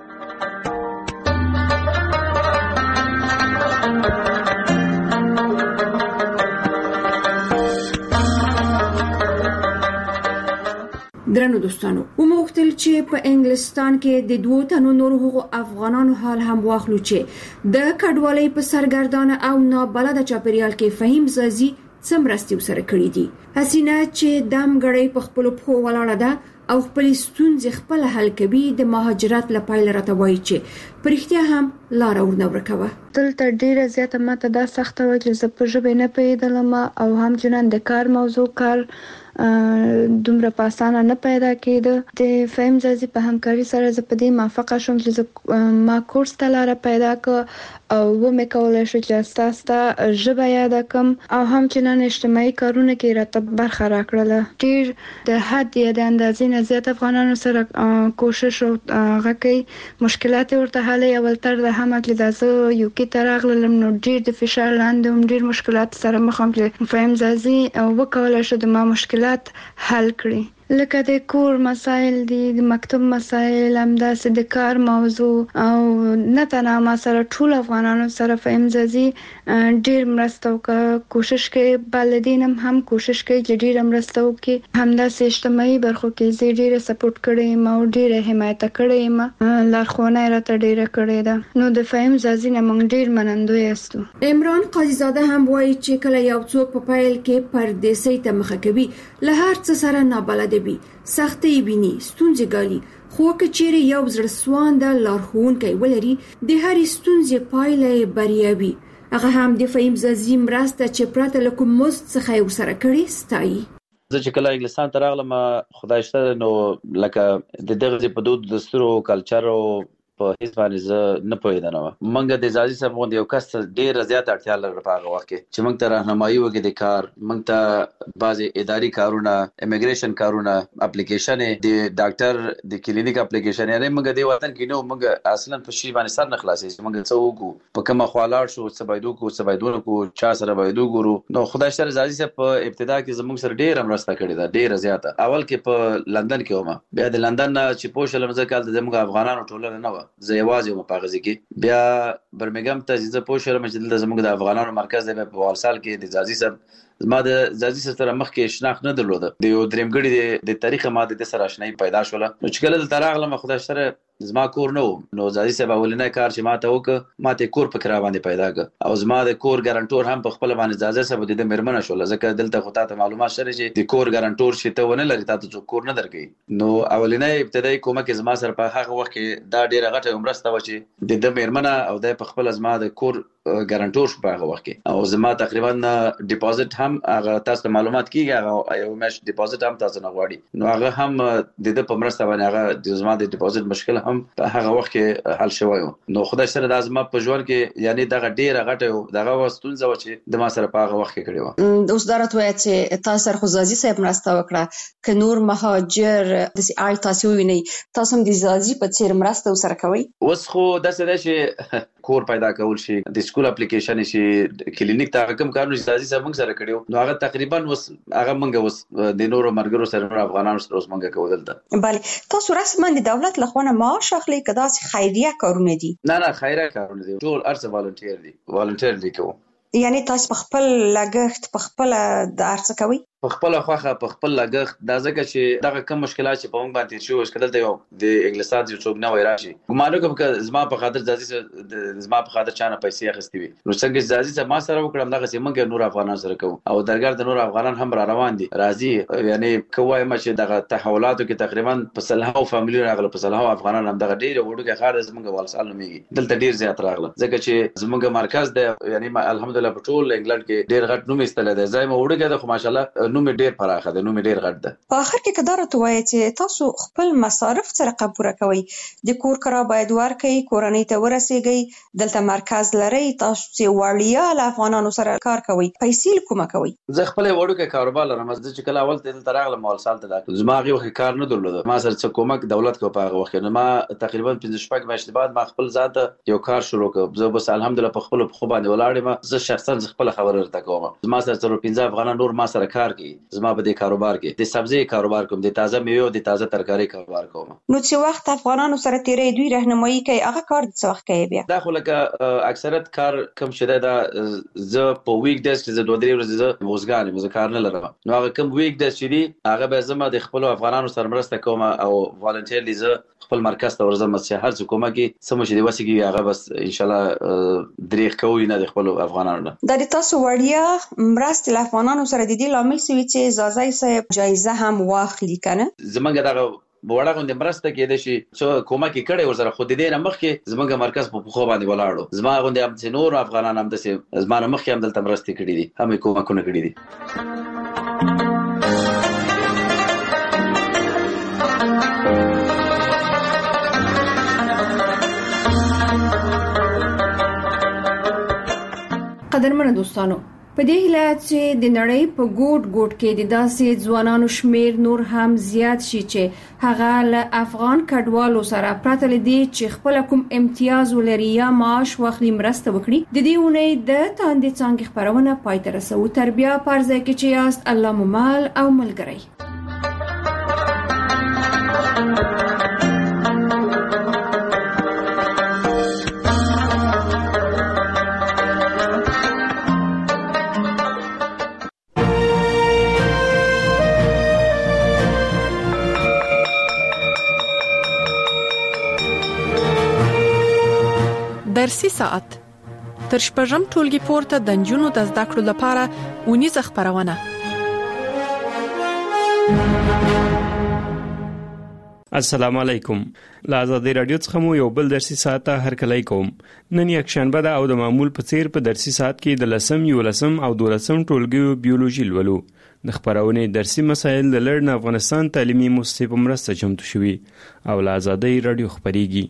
درنو دوستانو وموختل چې په انګلستان کې د دوه تنو نورو هغو افغانانو حال هم واخلو چې د کډوالۍ په سرګردانه او نابلده چاپیریال کې فهیم زازي څمرستي سره کړی دي حسینه چې دم غړې په خپل په ولاړه ده او خپل ستونزې خپل حل کوي د مهاجرت لپاره راته وایي چې پرختیا هم لار ورنه ورکوه دلته ډیره زیاته ماته دا سخته و چې زه په ژبه نه پیدلم او هم جنان د کار موضوع کار دومره په اسانه نه پیدا کېده د فهم زازي په همکاري سره زه په دې موافقه شوم چې ما کورس ته لاره پیدا کړ او و مې کولای شو چې تاسو ژبه یاد کړم او هم چې نن اجتماعي کارونه کې راته برخه راکړله ډیر د حد یا د اندازې نه زیات افغانانو سره کوشش او غکې مشکلات ورته حل اول تر د هم چې زه یو کې ترغلم نو ډیر د فشار لاندې ډیر مشکلات سره مخ هم چې فهم زازي او وکولای شو د ما مشکلات حل کړي لکه د کور مسائل دي د مکتب مسائل همداسې د کار موضوع او نه تنها ما سره ټول افغانانو سره فهم زازي ډیر مرسته وکړه کوشش کوي بلدینم هم کوشش کوي چې ډیر مرسته وکړي همداسې اجتماعي برخو کې زه ډیر سپورټ کړی ما ډیر حمایت کړی ما لارښوونه راته ډیر کړې ده نو د فهم زازي نه موږ ډیر منندوی یاستو عمران قاضي زاده هم وایي چې کله یو څوک په پایل کې پردیسي ته مخه کوي له هر څه سره نابلد بي سختي ویني ستونزې ګالي خو کچېره یو زړه سوانده لارښوونکی ولري د هر ستونزې پایله بریاوي هغه هم د فهیم زازي مرسته چې پراته له کوم مست څخه یو سره کړی ستایي زه چې کله انګلستان ته راغلم خدای شته نو لکه د دغه په دود دستور او کلچر او په هیڅ باندې زه نه پوهیدم منګه د زازي صاحب غوندې یو کس ډیر زیات اړتیا لري په هغه وخت کې چې موږ ته راهنمایي وکړي د کار موږ ته بعضي اداري کارونه امیګریشن کارونه اپلیکیشن د ډاکټر د کلینیک اپلیکیشن یعنی موږ د وطن کې نو موږ اصلا په شی باندې سر نه خلاصي چې موږ څه وکړو په کومه خوالاړ شو څه باید وکړو څه باید وکړو چا سره باید وګورو نو خدای شته زازي صاحب په ابتدا کې زموږ سره ډیر مرسته کړې ده ډیر زیاته اول کې په لندن کې ومه بیا د لندن چې پوښل مزه کال د موږ افغانانو ټولنه نه و زه یوازې په غزي کې بیا برمنګم ته چې پوه شوم چې د زموږ د افغانانو مرکز دی په والسال کې د زازي صاحب زما د زازي سره مخ کې شناخت نه درلوده د یو درېمګړي د تاریخ ماده د سره آشنای پیدا شوله نو چې کله د تراغله خدای سره زما کور نو نو زازي صاحب اولنې کار چې ماته وک ماته کور په کرا باندې پیدا ک او زما د کور ګارانټور هم په خپل باندې زازي صاحب د مرمنه شول ځکه دلته خو ته معلومات شری چې د کور ګارانټور شته ونه لري تاسو کور نه درکې نو اولنې ابتدایي کومه کې زما سره په هغه وخت کې دا ډیره غټه عمرسته و چې د د مرمنه او د په خپل زما د کور ګارانټور شو په هغه وخت کې او زما تقریبا ډیپوزیټ هم هغه تاسو معلومات کیږي هغه یو مش ډیپوزیټ هم تاسو نه غواړي نو هغه هم د دې په مرسته باندې هغه د زما د ډیپوزیټ مشکل هم په هغه وخت کې حل شوی نو خدای سره د زما په ژوند کې یعنی دغه ډیره غټه دغه وستونزه و چې د ما سره په هغه وخت کې کړی و اوس دا راته وایي چې تاسو سره خو زازي صاحب مرسته وکړه ک نور مهاجر د سي آل تاسو ویني تاسو هم د زازي په څیر مرسته وسره کوي اوس خو د څه چې کور پیدا کول شي د سکول اپلیکیشن شي کلینیک ته کوم کارونه زازي صاحب موږ سره کړیو نو هغه تقریبا اوس هغه موږ اوس د نورو مرګرو سره افغانانو سره اوس موږ کوو دلته bale تاسو رسما د دولت له خوا معاش اخلي کدا سي خیریه کارونه دي نه نه خیریه کارونه دي ټول ارڅ والنټیر دي والنټیر لیکو یعنی تاسو په خپل لګښت په خپل د ارڅ کوي په خپل خوخه په خپل لګښت دا ځکه چې دغه کم مشکلات چې په موږ باندې شو شکل دی د انګلیسان چې څوک نه وای راشي ګمان کوم چې زما په خاطر ځازي زما په خاطر چانه پیسې اخستې وي نو څنګه ځازي چې ما سره وکړم دغه چې موږ نور افغانان سره کوو او درګر د نور افغانان هم را روان دي راځي یعنی کوی ما چې دغه تحولاتو کې تقریبا په سلهاو فامیلی راغله په سلهاو افغانان هم دغه ډیره وړوکه خار زموږ والسال نوميږي دلته ډیر زیات راغله ځکه چې زموږ مرکز د یعنی الحمدلله په ټول انګلند کې ډیر غټ نوم استل دی ځای مو وړوکه د خو ماشالله نوم ډیر پراخه د نوم ډیر غټ ده په اخر کې کدار ته وایي چې تاسو خپل مصارف سره قبوره کوي د کور کرا باید ورکړي کورنۍ ته ورسیږي دلته مرکز لري تاسو چې وړیا له افغانانو سره کار کوي پیسې کومه کوي زه خپل وړوکه کاروبار لرم چې کله اول ته دلته راغلم مال سال ته دا زما غو کار نه درلود ما سره څه کومک دولت کو په هغه وخت نه ما تقریبا پنځه شپږ میاشتې بعد ما خپل ذات یو کار شروع کړ زه بس الحمدلله په خپل خو باندې ولاړم زه شخصا خپل خبر ورته کوم زما سره تر پنځه افغانان نور ما سره کار کوي زما په کاروبار کې د سبزی کاروبار کوم د تازه میوه د تازه ترکاری کاروبار کوم نو چې وخت افغانانو سره تیرې دوی راهنمایي کوي هغه کار د څه وخت کوي بیا دا خو لکه اکثریت کار کم شته دا ز په ویک ډیز کې ز دوه درې ورځې ز وزګان مزه کار نه لرم نو هغه کم ویک ډیز چې دی هغه به زما د خپل افغانانو سره مرسته کوم او والنټیرلی ز خپل مرکز ته ورځم چې هر څه کومه کې سم چې دی وسیږي هغه بس ان شاء الله دریغ کوي نه د خپل افغانانو د تاسو وړیا مرسته له افغانانو سره د دې لامل سوي چې زازي صاحب جایزه هم واخلي کنه زمونږ دغه وړه غونډه مرسته کېده شي چې کومه کې کړي ورسره خو د دې نه مخکې زمونږ مرکز په خو باندې ولاړو زما غونډه هم چې نور افغانان هم د زما نه مخکې هم دلته مرسته کړې دي هم کومه کو نه کړې دي قدرمنو دوستانو په دې هیله چې د نړۍ په ګوټ ګوټ کې د داسې ځوانانو شمیر نور هم زیات شي چې هغه له افغان کډوالو سره پرته لدی چې خپل کوم امتیاز ولري یا معاش واخلي مرسته وکړي د دې اونۍ د تاندې څنګه خبرونه پای ته رسو تربیه پرځای کې چې یاست الله ممال او ملګری درسي ساعت تر شپږم ټولګي پورته د نجونو د زده کړو لپاره ونیزه خبرونه السلام علیکم لا آزادی رادیو څخه مو یو بل درسي ساعت هر کله کوم نن یک شنبه ده او د معمول په څیر په درسي ساعت کې د لسم یو لسم او دولسم ټولګي بیولوژي لولو د خبرونه درسي مسایل د لړن افغانستان تعلیمي مؤسسې په مرسته چمتو شوي او لا آزادی رادیو خبريږي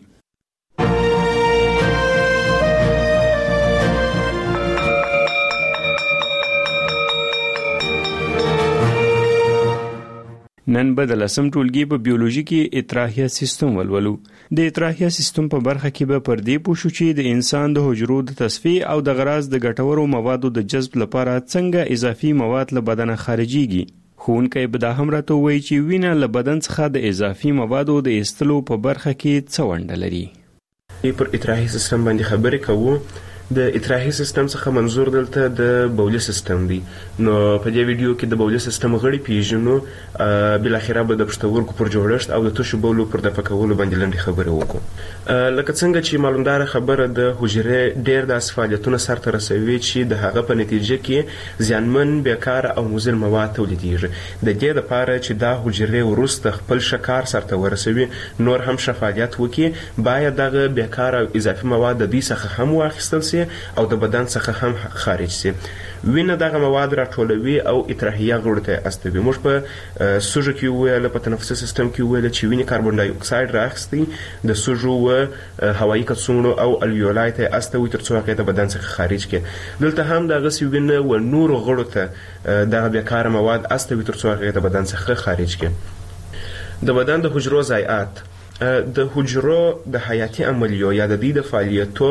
نن به د لسم ټولګي په بیولوژي کې اطراحیه سیستم ولولو د اطراحیه سیستم په برخه کې به پر دې پوښو چې د انسان د حجرو د تصفیه او د غراض د ګټورو موادو د جذب لپاره څنګه اضافي مواد له بدن خارجيږي ښوونکی به دا هم راته وایي چې وینه له بدن څخه د اضافي موادو د ایستلو په برخه کې څه ونډه لري پر اطراحیه سیستم باندې خبرې کوو د اطراحي سیستم څخه منظور دلته د بولي سیستم دی نو په دې ویډیو کې د بولي سیستم غړي پیژنو بل اخره به د پښتورګو پر جوړښت او د تشو بولو پر دفع کولو باندې لنډه خبره وکړو لکه څنګه چې معلومدار خبره د حجرې ډېر د فعالیتونو سره رسوي چې د هغه په نتیجه کې زیانمن بیکار او مضر مواد تولیدېږي د دې لپاره چې دا حجرې ورسته خپل شکار سره ورسوي نور هم شفافیت وکړي باید دغه بیکار او اضافي مواد د دې څخه هم واخیستل شي سي او د بدن څخه هم خارج سي. وینه دغه مواد راټولوي او اطراحیه غړو ته استوي. موږ په سوژه کې ویل، په تنفسي سیستم کې ویل چې وینې کاربن ډای اکساید راخستي د سوژو و هوایي کڅوړو او الویولای ته استوي تر څو هغه د بدن څخه خارج کړي. دلته هم دغه سی وینه و نور غړو ته دغه بیکاره مواد استوي تر څو هغه د بدن څخه خارج کړي. د بدن د حجرو ضایعات د حجرو د حیاتي عملیو یا د دې د فعالیتو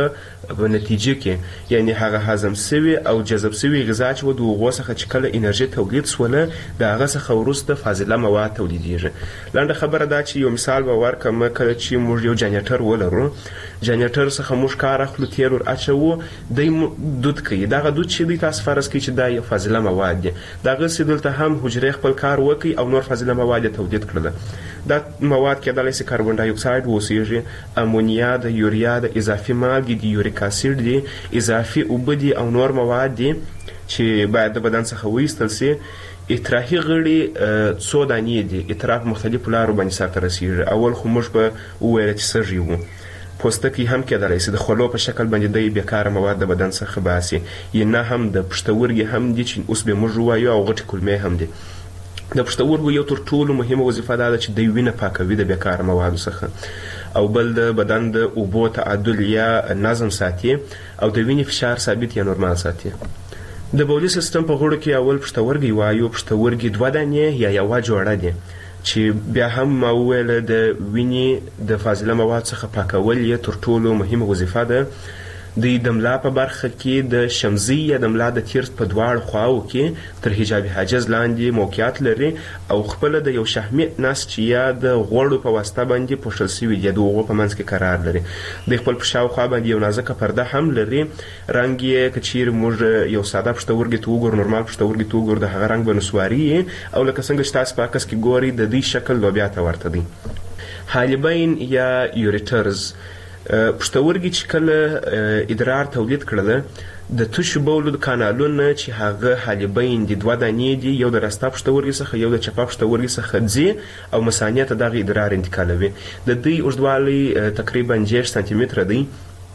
په نتیجه کې، یعنی هغه هضم سوي او جذب سوي غذا چې و د هغو څخه چې کله انرژي تولید سوله د هغه څخه وروسته فاضله مواد تولیدیږي. لنډه خبره دا چې یو مثال به ورکړم، کله چې موږ یو جنریټر ولرو، جنریټر څخه موږ کار اخلو، تیل ور اچوو، دی دود کوي. دغه دود چې دی تاسو فرض کړئ چې دا یو فاضله مواد دی. دغسې دلته هم حجرې خپل کار وکړي او نور فاضله مواد یې تولید کړله. دا مواد کېدلی سي کاربن ډای اکساید واوسیږي، امونیا د یوریا د اضافي مالګې د یوریک اسید دي، اضافي اوبه دي او نور مواد دي چې باید د بدن څخه وایستل سي. اطراحي غړي څو دانې دي، اطراح په مختلفو لارو باندې سرته رسیږي. اول خو موږ به وویل چې سږي وو، پوستکی هم کېدلی سي د خولو په شکل باندې دی بیکاره مواد د بدن څخه باسي، یا نه هم د پښتورګي هم دي چې اوس به موږ ووایو، او غټې کولمې هم دي. د پښتورګو یو تر ټولو مهمه وظیفه دا ده چې دوی وینه پاکوي د بیکاره موادو څخه، او بل د بدن د اوبو تعادل یا نظم ساتي، او د وینې فشار ثابت یا نورمال ساتي. د بولي سیستم په غړو کې اول پښتورګي وایو. پښتورګي دوه دانې یا یوه جوړه دي چې بیا هم ما وویل د وینې د فاضله مواد څخه پاکول یې تر ټولو مهمه وظیفه ده. د د ملا په برخه کې د شمزي یا د ملا د تیرس په دواړو خواو کې تر حجاب حاجز لاندې موقعیت لري، او خپله د یو شحمي نسج یا د غوړو په واسطه باندې پوښل سوي دي، د هغو په منځ کې قرار لري. د خپل په شاوخوا باندې یو نازکه پرده هم لري. رنګ یې که چیرې موږ یو ساده پښتورګي ته وګورو، نورمال پښتورګي ته وګورو، د هغه رنګ به نسواري، او لکه څنګه چې تاسو په عکس کې ګورئ د دې شکل لوبیا ته ورته دی. حالبین یا یوریټرز پښتورګي چې کله ادرار تولید کړله، د تشو بولو د کانالونه چې هغه حالبین دي دوه دانې دي، یو د راسته پښتورګي څخه یو د چپه پښتورګي څخه ځي او مثانې ته دغه ادرار انتقالوي. د دوی اوږدوالی تقریبا دېرش سانتي متره دی.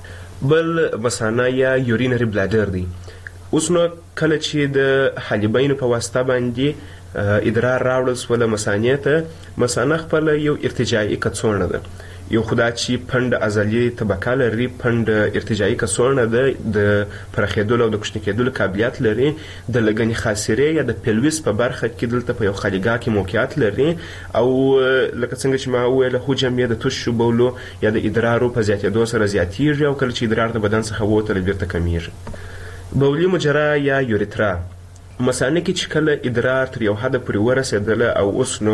بل مثانه یا یورینري بلاډر دی. اوس نو کله چې د حالبینو په واسطه باندې ادرار راوړل سوله مثانې ته، مثانه خپله یو ارتجاعي کڅوړه ده. یو خدا چې پنډ عضلي طبقه لري، پنډ ارتجاعي کڅوړه ده، د پراخېدلو او د کوچني کېدلو قابلیت لري. د لګنې خاصرې یا د پیلویس په برخه کې دلته په یو خالیګاه کې موقعیت لري، او لکه څنګه چې ما وویله حجم یې د تشو بولو یا د ادرارو په زیاتېدو سره زیاتیږي، او کله چې ادرار د بدن څخه ووتله بیرته کمیږي. بولي مجرا یا یوریترا مثانه کې چې کله ادرار تر یو حده پورې ورسېدله او اوس نو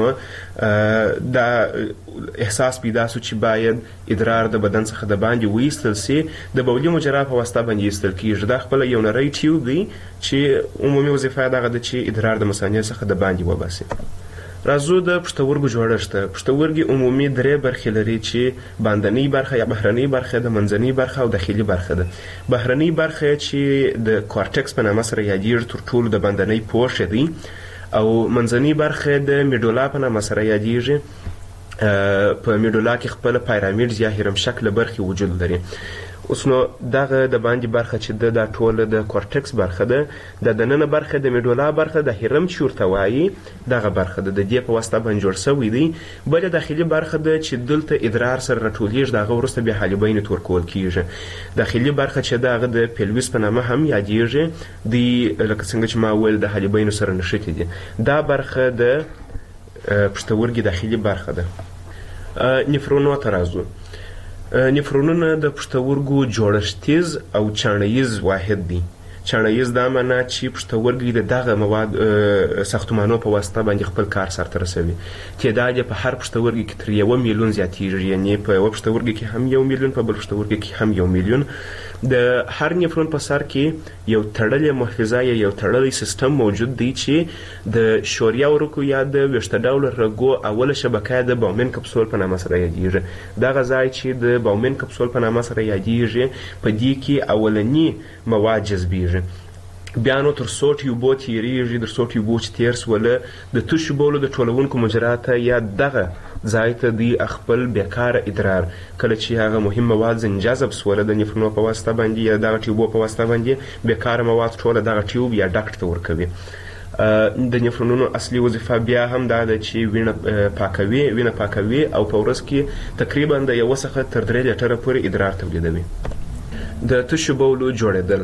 دا احساس پیدا سو چې باید ادرار د بدن څخه د باندې وایستل سي، د بولي مجرا په واسطه باندې ایستل کېږي. دا خپله یو نری ټیوب دی چې عمومي وظیفه یې دغه ده چې ادرار د مثانې څخه د باندې وباسي. راځو د پښتورګو جوړښت. پښتورګي عمومي درې برخې لري چې باندنۍ برخه یا بهرنۍ برخه ده، منځنۍ برخه او داخلي برخه ده. بهرنۍ برخه چې د کورټکس په نامه سره یادیږي تر ټولو د باندنۍ پوښ دی، او منځنۍ برخه د میډولا په نامه سره یادیږي. په میډولا کې خپل پیرامید یا هرم شکل برخې وجود لري. اوس نو دغه د باندې برخه چې ده دا ټوله د کورټکس برخه ده، د دننه برخه د میډولا برخه د هرم چې ورته وایي دغه برخه ده، د دې په واسطه باندې جوړ سوی دی. بله داخلي برخه ده چې دلته ادرار سره راټولیږي، د هغه وروسته بیا حالبینو ته ورکول کېږي. داخلي برخه چې ده هغه د پیلویس په نامه هم یادیږي، دی لکه څنګه چې ما وویل د حالبینو سره نښتې دي. دا برخه د پښتورګي داخلي برخه ده. نفرونو ته راځو. نفرونونه د پښتورګو جوړښتیز او چاڼیز واحد دی. چاڼیز دا معنا چې پښتورګي د دغه مواد ساختمانو په واسطه باندې خپل کار سرته رسوي. تعداد یې په هر پښتورګي کې تر یوه میلیون زیاتیږي، یعنې په یوه پښتورګي کې هم یو میلیون، په بل پښتورګي کې هم یو میلیون. د هر نفرون په سر کې یو تړلی محفظه یا یو تړلی سیستم موجود دی چې د شوریا ورکو یا د ویښته ډوله رګو اوله شبکه د باومن کپسول په نامه سره یادیږي. دغه ځای چې د باومن کپسول په نامه سره یادیږي، په دې کې اولني مواد جذبیږي. بیا نو تر څو ټیوبو تیریږي تر څو ټیوبو چې تیر سوله د تشو بولو د ټولونکو مجرات یا دغه ځای ته دی خپل بیکاره ادرار کله چې هغه مهم مواد ځنجذب سوله د نفرونو په واسطه باندې یا دغه ټیوبو په واسطه باندې بیکاره مواد ټوله دغه ټیوب یا ډاکټ ته ورکوي. د نفرونونو اصلي وظیفه بیا هم دا ده چې وینه پاکوي وینه پاکوي او په ورځ کې تقریبا د یو څخه تر درې لیټره پورې ادرار تولیدوي. د تشو بولو جوړېدل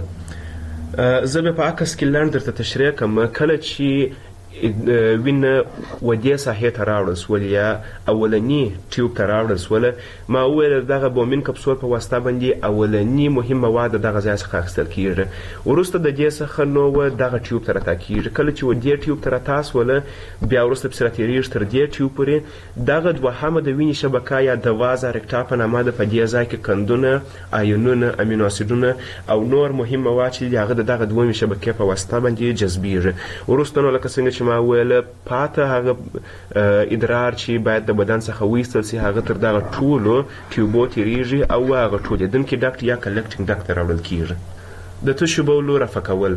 زه به په عکس کې لنډ درته تشریح کوم. کله چې وینه ودې ساحې ته راوړل سول یا اولني ټیوب ته راوړل سوله ما وویل دغه بومین کپسول په واسطه باندې اولني مهم مواد دغه ځای څخه اخیستل کیږي. وروسته د دې څخه نو دغه ټیوب ته راتا کیږي. کله چې ودې ټیوب ته راتا سوله بیا وروسته پسې راتېرېږي تر دې ټیوب پورې دغه دوهمه د وینې شبکه یا د وازه رکټا په نامه ده. په دې ځای کې کندونه آیونونه امینو اسیدونه او نور مهم مواد چې هغه د دغه دویمې شبکې په واسطه باندې جذبیږي. وروسته نو لکه څنګه چې ما ویل پاته هغه ادرار چې باید د بدن څخه وایستل سي هغه تر دغه ټولو ټیوبو تیریږي او هغه ټولېدونکي ډاکټ یا کلکټینګ ډاکټ ته راوړل کیږي. د تشو بولو رفع کول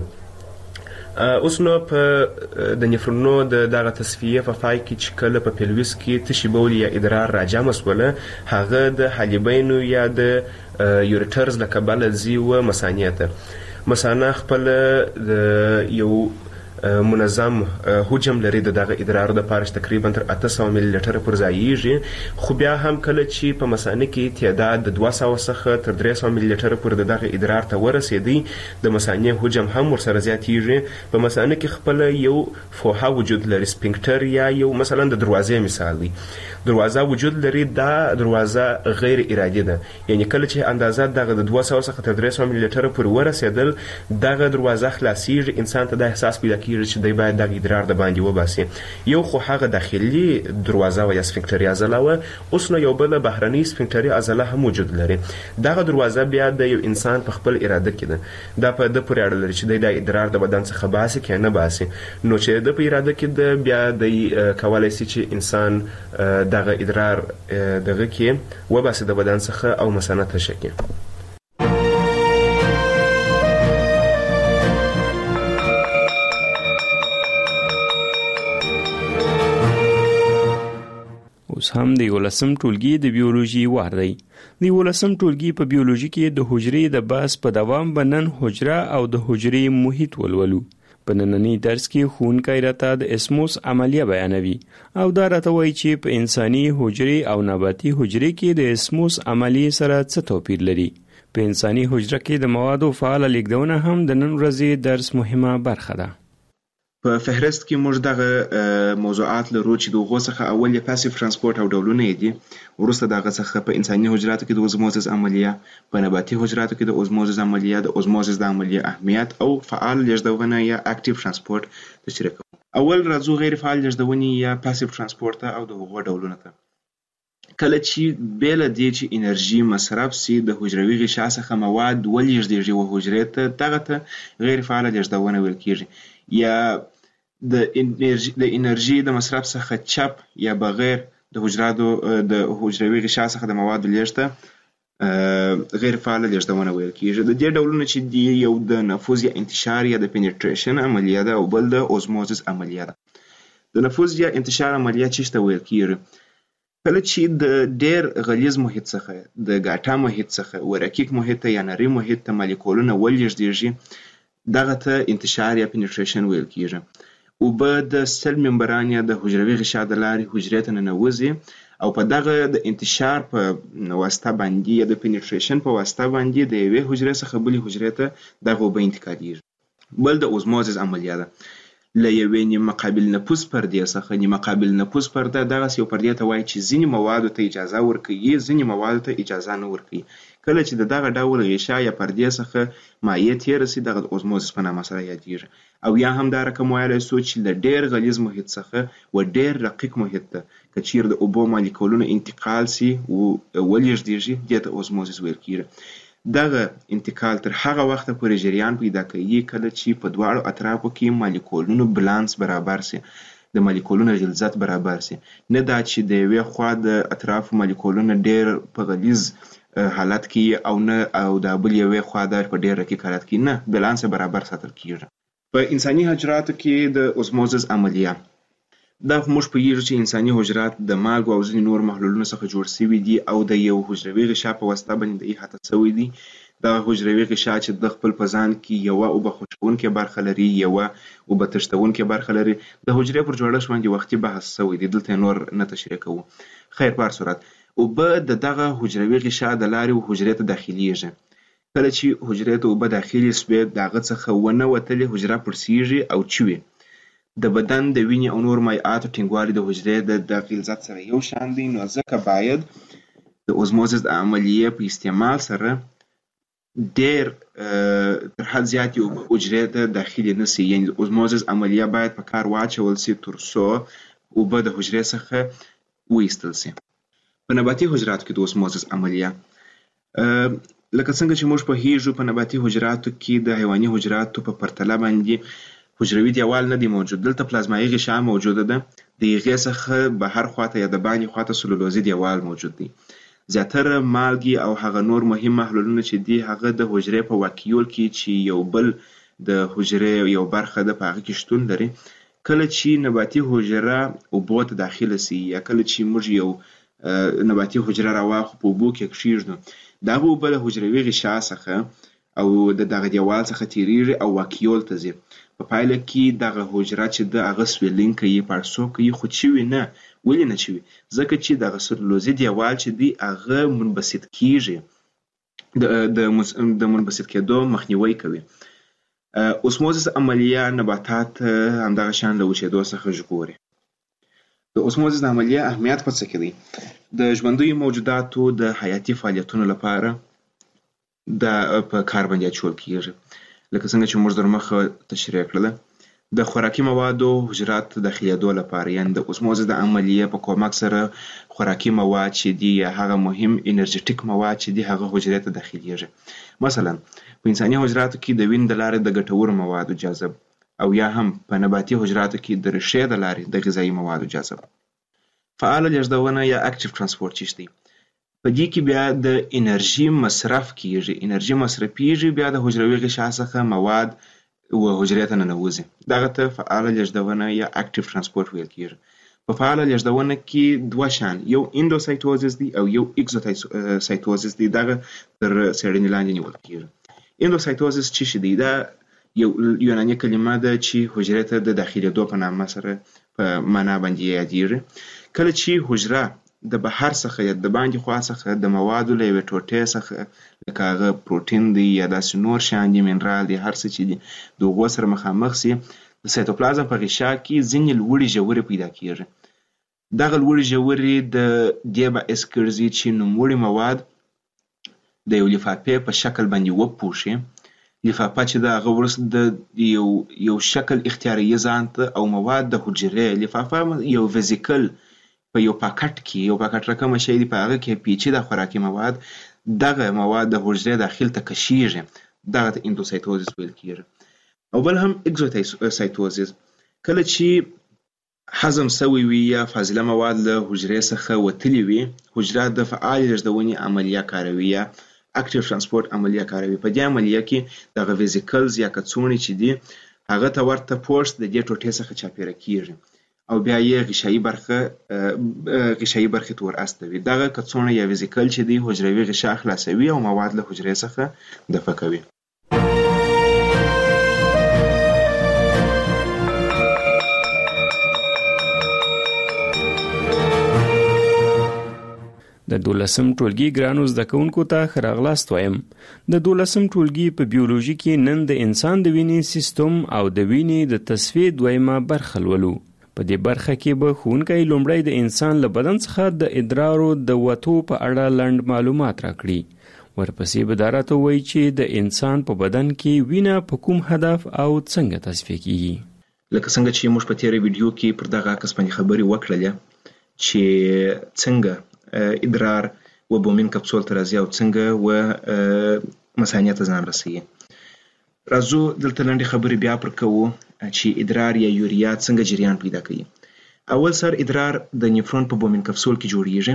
اوس نو په د نفرونو د دغه تصفیه په پای کې چې کله په پیلویس کې تشي بول یا ادرار راجمع سوله هغه د حالبینو یا د یوریټرز له کبله ځي و مثانې ته. مثانه خپل د یو منظم حجم لري د دغه ادرار د پاره تقریبا تر اته سوه ملي لیټره پر ځایږي. خو بیا هم کله چې په مثانه کې تعداد د دوه سوه څخه تر درې سوه ملي لیټره پر د دغه ادرار ته ورسېدی د مثانې حجم هم ورسره زیاتیږي. په مثانه کې خپل یو فوحه وجود لري سپینکټر یا یو مثلا د دروازې مثال دی. دروازه وجود لري دا دروازه غیر ارادي ده یعنی کله چې اندازه دغه د دوه سوه څخه تر درې سوه ملي لیټره پر ورسېدل دغه دروازه خلاصیږي. انسان ته د احساس پیدا کیږي چې دی باید دغه ادرار د باندې وباسي. یو خو هغه داخلي دروازه و یا سفنکټري عضله وه. اوس نو یو بله بهرنۍ سفنکټري عضله هم وجود لري. دغه دروازه بیا د یو انسان په خپل اراده کې ده. دا په ده پورې اړه لري چې دی د ادرار د بدن څخه باسي که نه باسي. نو چې د په اراده کې ده بیا دی کولی سي چې انسان دغه ادرار دغه کې وباسي د بدن څخه او مثانه تشه کړي. اوس هم د یولسم ټولګي د بیولوژي وار دی. د یولسم ټولګي په بیولوژي کې د حجرې د بحث په دوام به نن حجره او د حجرې محیط ولولو. په نننی درس کې ښوونکی راته د اسموس عملیه بیانوي او دا راته وایي چې په انساني حجرې او نباتي حجرې کې د اسموس عملیې سره څه توپیر لري. په انساني حجره کې د موادو فعاله لیږدونه هم د نن ورځې درس مهمه برخه ده. په فهرست کې موږ دغه موضوعات لرو چې د هغو څخه اول یې پاسیف ترانسپورت او ډولونه یې دي. وروسته دغه څخه په انساني حجراتو کې د اوزموزس عملیه، په نباتي حجراتو کې د اوزموزس عملیه، د اوزموزس د عملیه اهمیت او فعال لیږدونه یا اکټیو ترانسپورت تشریح کوو. اول راځو غیر فعال لیږدونې یا پاسیف ترانسپورت او د هغو ډولونه ته. کله چې بیله دې چې انرژي مصرف سي د حجروي غشا څخه مواد ولېږدېږي و حجرې ته دغه ته غیر فعاله لیږدونه ویل کېږي. یا د انرژي د انرژي د مصرف څخه چپ یا بغیر د حجراتو د حجروي غشا څخه د موادو لیږد غیر فعاله لیږدونه ویل کېږي. د دې ډولونه چې دي یو د نفوذ یا انتشار یا د پینټریشن عملیه ده او بل د اوزموزس عملیه ده. د نفوذ یا انتشار عملیه څه ته ویل کېږي؟ کله چې د ډیر غلیظ محیط څخه د ګاټا محیط څخه ورکیک محیط یا نری محیط ته مالیکولونه ولېږدېږي دغه ته انتشار یا پینټریشن ویل کېږي. اوبه د سل ممبران یا د حجروي غشا د لارې حجرې ته ننوځي او په دغه د انتشار په واسطه باندې یا د پینټریشن په واسطه باندې د یوې حجرې څخه بلې حجرې ته دغه اوبه انتقالېږي. بل د اوزموزس عملیه ده. له یوې نیمه قابل نفوذ پردې څخه نیمه قابل نفوذ پرده دغسې یو پردې ته وایي چې ځینې موادو ته اجازه ورکوي ځینې موادو ته اجازه نه ورکوي. کله چې د دغه ډول غشا یا پردې څخه مایع تېره سي دغه اوزموزس په نامه سره یادېږي. او یا هم دا رقم ویلی سو چې له ډېر غلیظ محیط څخه و ډېر رقیق محیط ته که چیرې د اوبو مالیکولونه انتقال سي ولېږدېږي دې ته اوزموزس ویل کېږي. دغه انتقال تر هغه وخته پورې جریان پیدا کوي کله چې په دواړو اطرافو کې مالیکولونو بالانس برابر سي، د مالیکولونو غلظت برابر سي. نه دا چې د یوې خوا د اطرافو مالیکولونه ډېر په غلیظ حالت کې او نه او د بل یوې خوا د په ډېر رقیق حالت کې، نه، بالانس برابر ساتل کېږي. په انساني حجراتو کې د اوزموزس عملیه دا موږ پوهیږو چې انساني حجرات د مالګو او ځینې نور محلولونو څخه جوړ شوي دي او د یو حجروي غشا په واسطه باندې د احاطه شوي دي. دغه حجروي غشا چې د خپل په ځان کې یوه اوبه خوشبونکې برخه لري، یوه اوبه تښتونکې برخه لري. د حجرې پر جوړښت باندې وختي بحث شوی دی، دلته نور نه تشریح کوو. خیر په هر صورت اوبه د دغه حجروي غشا د لارې حجرې ته داخلیږي. کله چې حجرې ته اوبه داخلي شوې د هغه څخه ونه وتلې حجره پړسیږي او چوي. د بدن د وینې او نور مایعاتو ټینګوالی د حجرې د د غلظت سره یو شان دی، نو ځکه باید د اوزموزس د عملیې په استعمال سره ډیر تر حد زیاتې اوبه حجرې ته داخلي نه سي. یعنې د اوزموزس عملیه باید په کار واچول سي تر څو اوبه د حجرې څخه وایستل سي. په نباتي حجراتو کې د اوزموزس عملیه لکه څنګه چې موږ پوهیږو په نباتي حجراتو کې د حیواني حجراتو په پرتله باندې حجروي دیوال نه دی موجود. دلته پلازمایي غشا موجوده ده، د هغې څخه بهر خواته یا د باندې خواته سلولوزي دیوال موجود دی. زیاتره مالګې او هغه نور مهم محلولونه چې دي هغه د حجرې په واکیول کې چې یو بل د حجرې یو برخه ده په هغه کې شتون لري. کله چې نباتي حجره اوبو ته داخله سي یا کله چې موږ یو نباتي حجره راواخلو په اوبو کې کښیږدو، دغه اوبه له حجروي غشا څخه او د دغه دیوال څخه تیریږي او واکیول ته ځي. په پایله کې دغه حجره چې د هغه سویلینګ کوي، پړسو کوي، خو چوي نه. ولې نه چوي؟ ځکه چې دغه سلولوزي دیوال چې دی هغه منبسط کیږي، د د منبسط کېدو مخنیوی کوي. اوسموزس عملیه نباتات همدغه شان له وچېدو څخه ژغوري. د اوسموزس عملیه اهمیت په څه کې دی؟ د ژوندیو موجوداتو د حیاتي فعالیتونو لپاره د په کار باندې اچول کیږي. لکه څنګه چې موږ در مخه تشریح کړله، د خوراکي موادو حجرات داخلېدو لپاره، یعنې د اوسموزس د عملیې په کومک سره خوراکي مواد چې دي یا هغه مهم انرژیټیک مواد چې دي هغه حجرې ته داخلېږي. مثلا په انساني حجراتو کې د وینې د لارې د ګټورو موادو جذب او یا هم په نباتي حجراتو کې د ریښې د لارې د غذایي موادو جذب. فعاله لیږدونه یا اکټیو ترانسپورت چې دی، په دې کې بیا د انرژي مصرف کیږي. انرژي مصرفیږي، بیا د حجروي غشا څخه مواد و حجرې ته ننوځي. دغه ته فعاله لیږدونه یا اکټیو ترانسپورت ویل کیږي. په فعاله لیږدونه کې دوه شان، یو اندوسایتوزس دی او یو اکزوسایتوزس دی. دغه تر څېړنې لاندې نیول کیږي. اندوسایتوزس څه شی دی؟ دا یو یوناني کلمه ده چې حجرې ته د داخلېدو په نامه سره په معنا باندې یادیږي. کله چې حجره د بهر څخه یا د باندې خوا څخه د موادو له یوې ټوټې څخه لکه هغه پروټین دی یا داسې نور شیان دي، منرال دی، هر څه چې دي، د هغو سره مخامخ سي، د سایتوپلازم په غشا کې ځینې لوړې ژورې پیدا کیږي. دغه لوړې ژورې د دې باعث ګرځي چې نوموړي مواد د یو لفافې په شکل باندې وپوښي. لفافه چې د هغه وروسته د یو یو شکل اختیاروي ځان ته او مواد د حجرې. لفافه یو ویزیکل په یو پاکټ کې، یو پاکټ رقمه شی دی، په هغه کې پیچیده خوراکي مواد، دغه مواد د حجرې داخل ته کشیږي. دغه ته اندوسایتوزس ویل کیږي. او بل هم اکزوسایتوزس، کله چې هضم سوی وي یا فاضله مواد له حجرې څخه وتلي وي، حجره د فعال لیږدونې عملیه کاروي یا اکټیو ترانسپورت عملیه کاروي. په دې عملیه کې دغه ویزیکلز یا کڅوړې چې دي هغه ته ورته پوسټ د دې ټوټې څخه چاپیره کیږي او بیا یې غشایي برخه غشایي برخې ته ور استوي. دغه کڅوړه یا ویزیکل چې دی حجروي غشا خلاصوي او مواد له حجرې څخه دفع کوي. د دولسم ټولګي ګرانو زده کوونکو ته ښه راغلاست وایم. د دولسم ټولګي په بیولوژي کې نن د انسان د وینې سیستم او د وینې د تصفیې دویمه برخه لولو. په دې برخه کې به ښوونکی لومړی د انسان له بدن څخه د ادرارو د وتو په اړه لنډ معلومات راکړي. ورپسې به دا راته ووایي چې د انسان په بدن کې وینه په کوم هدف او څنګه تصفیه کیږي. لکه څنګه چې موږ په تېره ویډیو کې پر دغه عکس باندې خبرې وکړلې چې څنګه ادرار و بومین کپسول ته راځي او څنګه و مثانې ته ځان رسوي. راځو دلته لنډې خبرې بیا پر کوو چې ادرار یا یوریا څنګه جریان پیدا کوي. اول سر ادرار د نیفرون په بومین کپسول کې جوړیږي.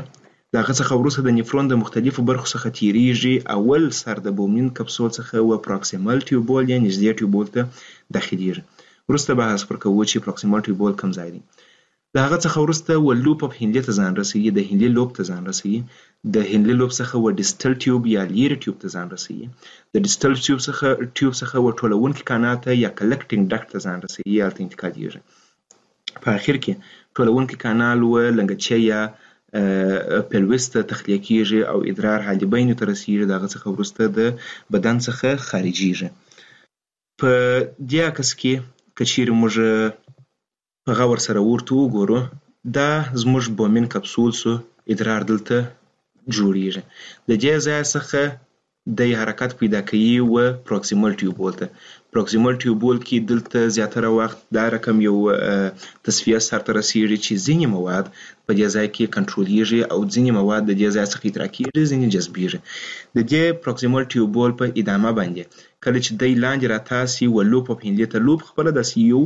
د هغه څخه وروسته د نفرون د مختلفو برخو څخه تیریږي. اول سر د بومین کپسول څخه و پروکسیمل ټیوبول یا نږدې ټیوبول ته داخلیږي. وروسته بحث پر کوو چې پروکسیمل ټیوبول کوم ځای دی. د هغه څخه وروسته و لوپ اف هینلي ته ځان رسوي، د هینلي لوب ته ځان رسوي. د هینلي لوب څخه و ډیسټل ټیوب یا لیري ټیوب ته ځان رسوي. د ډیسټل ټیوب څخه ټیوب څخه و ټولونکي کانال ته یا کلکټینګ ډکټ ته ځان رسوي یا ته انتقالیږي. په اخر کې ټولونکي کانال و لنګچه یا پلوس ته تخلیه کیږي او ادرار حالبین ته رسیږي. د هغه څخه وروسته د بدن څخه خارجيږي. په دې عکس کې کچیر موږ په غور سره ورته وګورو، دا زموږ بومین کپسول سو ادرار دلته جوړیږي. د دې ځای څخه د حرکت پیدا کوي و پروکسیمل ټیوبول ته. پروکسیمل ټیوبول کې دلته زیاتره وخت دا رقم یو تصفیه سرته رسیږي چې ځینې مواد په دې ځای کې کنټرولېږي او ځینې مواد د دې ځای څخه ادرار کیږي، ځینې جذبېږي. د دې پروکسیمل ټیوبول په ادامه باندې کله چې دی لاندې راتاسي و لوپ اف هینلي ته، لوپ خپله داسې یو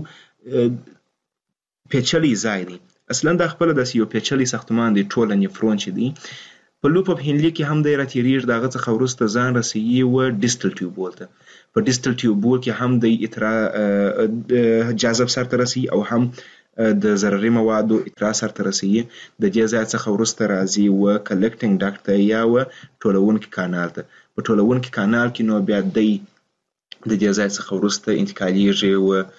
پیچلی ځای دی. اصلا دا خپله داسې یو پیچلی ساختمان دی ټوله نفرون چې دی. په لوپ اف هینلي کې هم دی راتېرېږي، د هغه څخه وروسته ځان رسوي و ډیسټل ټیوبول ته. په ډیسټل ټیوبول کې هم دی اترا جاذب سرته رسوي او هم د ضرري موادو اترا سرته رسوي. د دې ځای څخه وروسته راځي و کلکټینګ ډکټ ته یا و ټولونکي کانال ته. په ټولونکي کانال کې نو بیا دی د دې ځای څخه وروسته انتقالیږي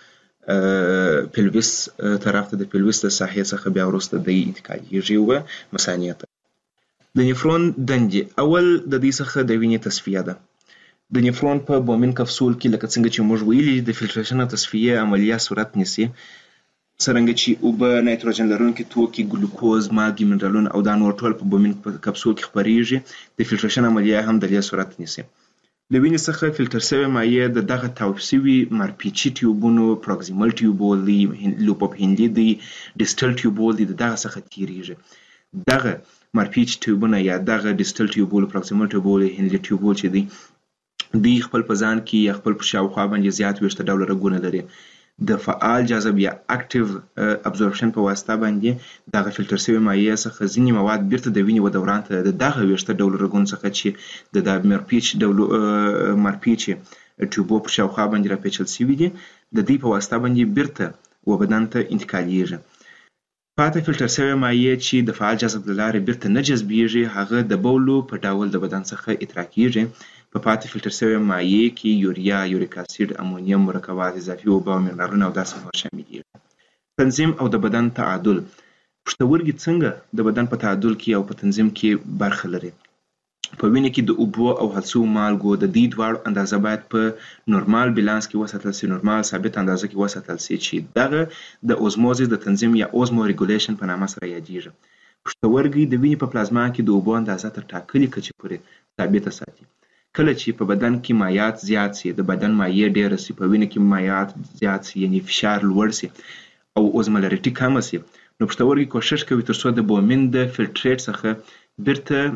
و پلوس طرف ته، د پلوس د ساحې څخه بیا وروسته دی انتقالیږي و مثانې ته. د نفرون دندې اول د دې څخه د وینې تصفیه ده. د نفرون په بومین کپسول کې لکه څنګه چې موږ ویلي د فلټریشن او تصفیه عملیه صورت نیسي، څرنګه چې اوبه، نایتروجن لرونکي توکي، ګلوکوز، مالګې، منرالونه او دا نور ټول په بومین کپسول کې خپریږي. د فلټریشن عملیه هم د دې صورت نیسي. د وینې څخه فلټر شوې مایع د دغه تاوپ شوي مارپیچي ټیوبونو، پروکسیمل ټیوبول دی، لوپ اف هینلي دی، ډیسټل ټیوبول دی، د دغه څخه تیریږي. دغه مارپیچ ټیوبونه یا دغه ډیسټل ټیوبول، پروکسیمل ټیوبول، هینلي ټیوبول چې دی، دوی خپل په ځان کې یا خپل په شاوخوا باندې زیات ویشته ډوله رګونه لري. د فعال جاذب یا اکټیو ابزورپشن په واسطه باندې دغه فلټر شوی مایع څخه ځینې مواد بیرته د وینې و دوران ته د دغه ویشته ډوله رګونو څخه چې د د مارپیچ ډولو مارپیچ ټیوبو په شاوخوا باندې راپیچل شوي دي، د دې په واسطه باندې بیرته و بدن ته انتقالیږي. پاتې فلټر شوی مایع چې د فعال جاذب له لارې بیرته نه جذبیږي، هغه د بولو په ډول د بدن څخه ادرار کیږي. په پاتې فلټر شوی مایع کې یوریا، یوریک اسید، امونیم، مرکبات اضافي اوبه او منرالونه او داسې نور شامل دي. تنظیم او د بدن تعادل. پښتورګي څنګه د بدن په تعادل کې او په تنظیم کې برخه لري؟ په وینې کې د اوبو او هڅو مالګو د دې دواړو اندازه باید په نورمال بیلانس کې وساتل شي، نورمال ثابت اندازه کې وساتل شي چې دغه د اوزموزس د تنظیم یا اوزمو ریګولیشن په نامه سره یادیږي. پښتورګي د وینې په پلازما کې د اوبو اندازه تر ټاکلي کچې پورې ثابته ساتي. کله چې په بدن کې مایعات زیات سي، د بدن مایع ډېره سي، په وینې کې مایعات زیات سي یعنی فشار لوړ سي او اوزمولریټي کمه سي، نو پښتورګي کوشش کوي ترڅو د بومین د فلټریټ څخه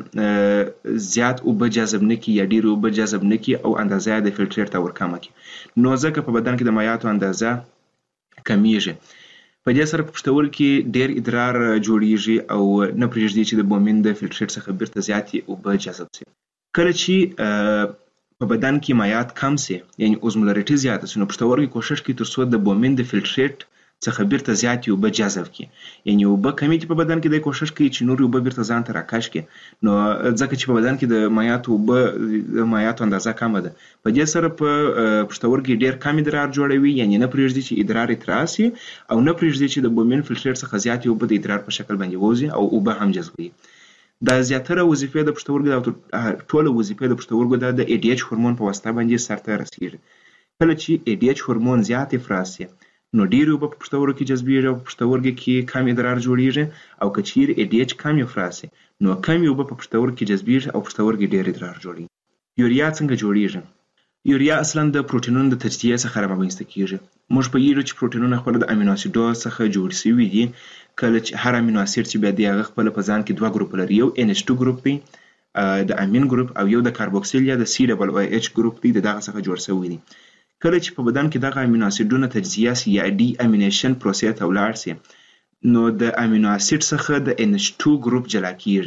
بیرته زیات اوبه جذب نه کړي یا ډېرې اوبه جذب نه کړي او اندازه یې د فلټریټ ته ورکمه کړي. نو ځکه په بدن کې د مایعاتو اندازه کمیږي. په دې سره په پښتورګي کې ډېر ادرار جوړیږي او نه پرېږدي چې د بومین د فلټریټ څخه بیرته زیاتې اوبه جذب سي. کله چې په بدن کې مایعات کم سي یعنی اوزمولریټي زیاته سي، نو پښتورګي کوشش کوي ترڅو د بومین د فلټریټ څخه بیرته زیاتې اوبه جذب کړي، یعنی اوبه کمې دي په بدن کې، دی کوشش کوي چې نورې اوبه بیرته ځان ته راکش کړي. نو ځکه چې په بدن کې د مایعاتو اوبه د مایعاتو اندازه کمه ده، په دې سره په پښتورګي ډېر کم ادرار جوړوي، یعنی نه پرېږدي چې ادرار اترا سي او نه پرېږدي چې د بومین فلټریټ څخه زیاتې اوبه د ادرار په شکل باندې ووځي او اوبه هم جذبوي. دا زیاتره وظیفې د پښتورګو د ټوله وظیفې د پښتورګو د ای ډي ایچ هورمون په واسطه باندې سرته رسیږي. کله چې ای ډي ایچ هورمون زیات افراز سي، نو ډېرې اوبه په پښتورګو کې جذبېږي او په پښتورګو کې کم ادرار جوړیږي، او که چیرې ای ډي ایچ کم افراز سي، نو کمې اوبه په پښتورګو کې جذبېږي او پښتورګي ډېر ادرار جوړوي. یوریا څنګه جوړیږي؟ یوریا اصلا د پروټینونو د تجزیې څخه رامنځته کیږي. موږ پوهیږو چې پروټینونه خپله د امینو اسیدو څخه جوړ شوي دي. کله چې هر امینو اسید چې بیا دی هغه خپله په ځان کې دوه ګروپ لري، یو ان ایچ ټو ګروپ دی د امین ګروپ، او یو د کاربوکسیل یا د سی ډبل او ایچ ګروپ دی د دغه څخه جوړ شوی دی. کله چې په بدن کې دغه امینو اسیدونه تجزیه سي یا ډي امینیشن پروسې ته ولاړ سي، نو د امینو اسید څخه د ان ایچ ټو ګروپ جلا کیږي.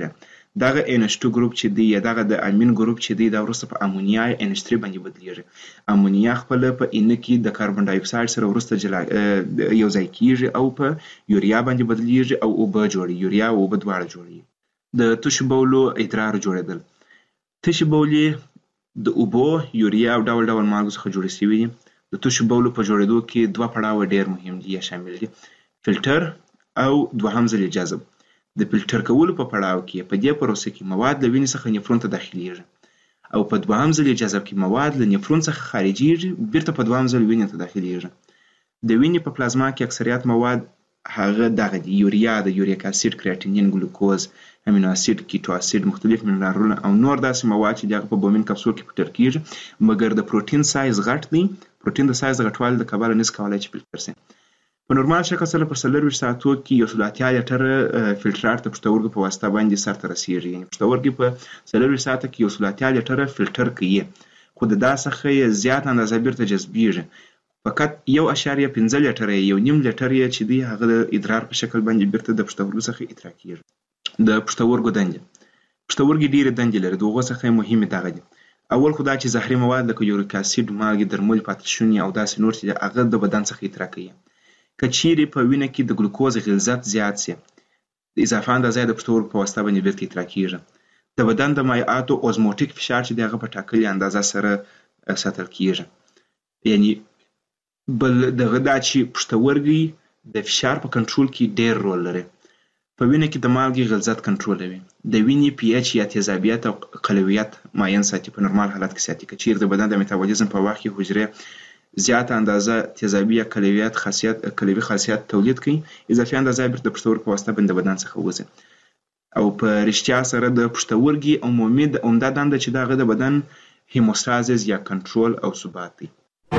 دغه ان ایچ ټو ګروپ چې دی یا دغه د امین ګروپ چې دی دا وروسته په امونیا ان ایچ ثري باندې بدلیږي. امونیا خپل په ان کې د کاربن ډای اکساید سره وروسته جلا یو ځای کیږي او په یوریا باندې بدلیږي او اوبه جوړي یوریا او اوبه دواړه جوړي. د تشو بولو ادرار جوړیدل. تشو بولې د اوبو یوریا او ډول ډول مالګو څخه جوړې شوي دي. د تشو بولو په جوړېدو کې دوه پړاوه ډېر مهم دي یا شامل دي، فلټر او دوهم ځل جذب. د فلټر کولو په پړاو کې په دې پروسه کې مواد له وینې څخه نفرون ته داخليږي او په دوهم ځل جذب کې مواد له نفرون څخه خارجيږي بیرته په دوهم ځل وینې ته داخليږي. د وینې په پلازما کې اکثریت مواد هغه دغه دی، یوریا، د یوریک اسید، کریاتینین، ګلوکوز، امینو اسید، کیټو اسید، مختلف منرالونه او نور داسې مواد چې دغه په بومین کپسول کې فلټر کیږي. مګر د پروتین سایز غټ دی. پروتین د سایز غټوالي د کبله نس کولای چې فلټر شي. په نورمال شکل سره په څلورویشت ساعتو کې یو سل اتیا لیټره فلټرات د پښتورګو په واسطه باندې سرته رسیږي. یعنې پښتورګي په څلورویشت ساعته کې یو سل اتیا لیټره فلټر کوي، خو د دا څخه یې زیات اندازه بیرته جذبیږي. فقط یو اشاریه پنځه لیټره یو نیم لیټر یې چې دی هغه د ادرار په شکل باندې بیرته د پښتورګو څخه ادرار کیږي. د پښتورګو دندې. پښتورګي ډېرې دندې لري، د هغو څخه مهمې دغه دي. اول خو دا چې زهري مواد لکه یوریک اسید، مالګې، درمل، پاتشوني او داسې نور چې هغه د بدن څخه ادرار کوي. که چیرې په وینه کې د ګلوکوز غلظت زیات شي، د اضافه اندازه د پښتورګو په واسطه باندې بیرته ادرار کیږي. د بدن د مایعاتو اوزموټیک فشار چې دی هغه په ټاکلې اندازه سره ساتل کیږي. یعنی بل دغه دا چې پښتورګي د فشار په کنټرول کې ډېر رول لري. په وینه کې د مالګې غلظت کنټرولوي. د وینې پی ایچ یا تیزابیت او قلویت معین ساتي، په نورمال حالت کې ساتي. که چیرې د بدن د میتابولیزم په وخت کې حجرې زیاته اندازه تیزابي یا قلویت خاصیت قلوي خاصیت تولید کوي، اضافي اندازه بیرته د پښتورګو په واسطه باندې د بدن څخه وځي. او په رښتیا سره د پښتورګي عمومي د عمده دنده چې دغه د بدن هیموستازیس یا کنټرول او ثبات دی.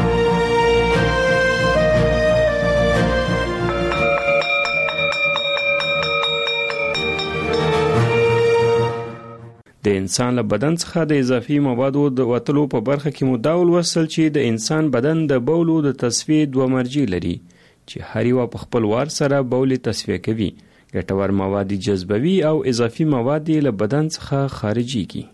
د انسان له بدن څخه د اضافي موادو د وتلو په برخه کې مو دا ولوستل چې د انسان بدن د بولو د تصفیې دوه مرجع لري چې هر یوه په خپل وار سره بول تصفیه کوي، ګټور مواد جذبوي او اضافي مواد له بدن څخه خارجيږي.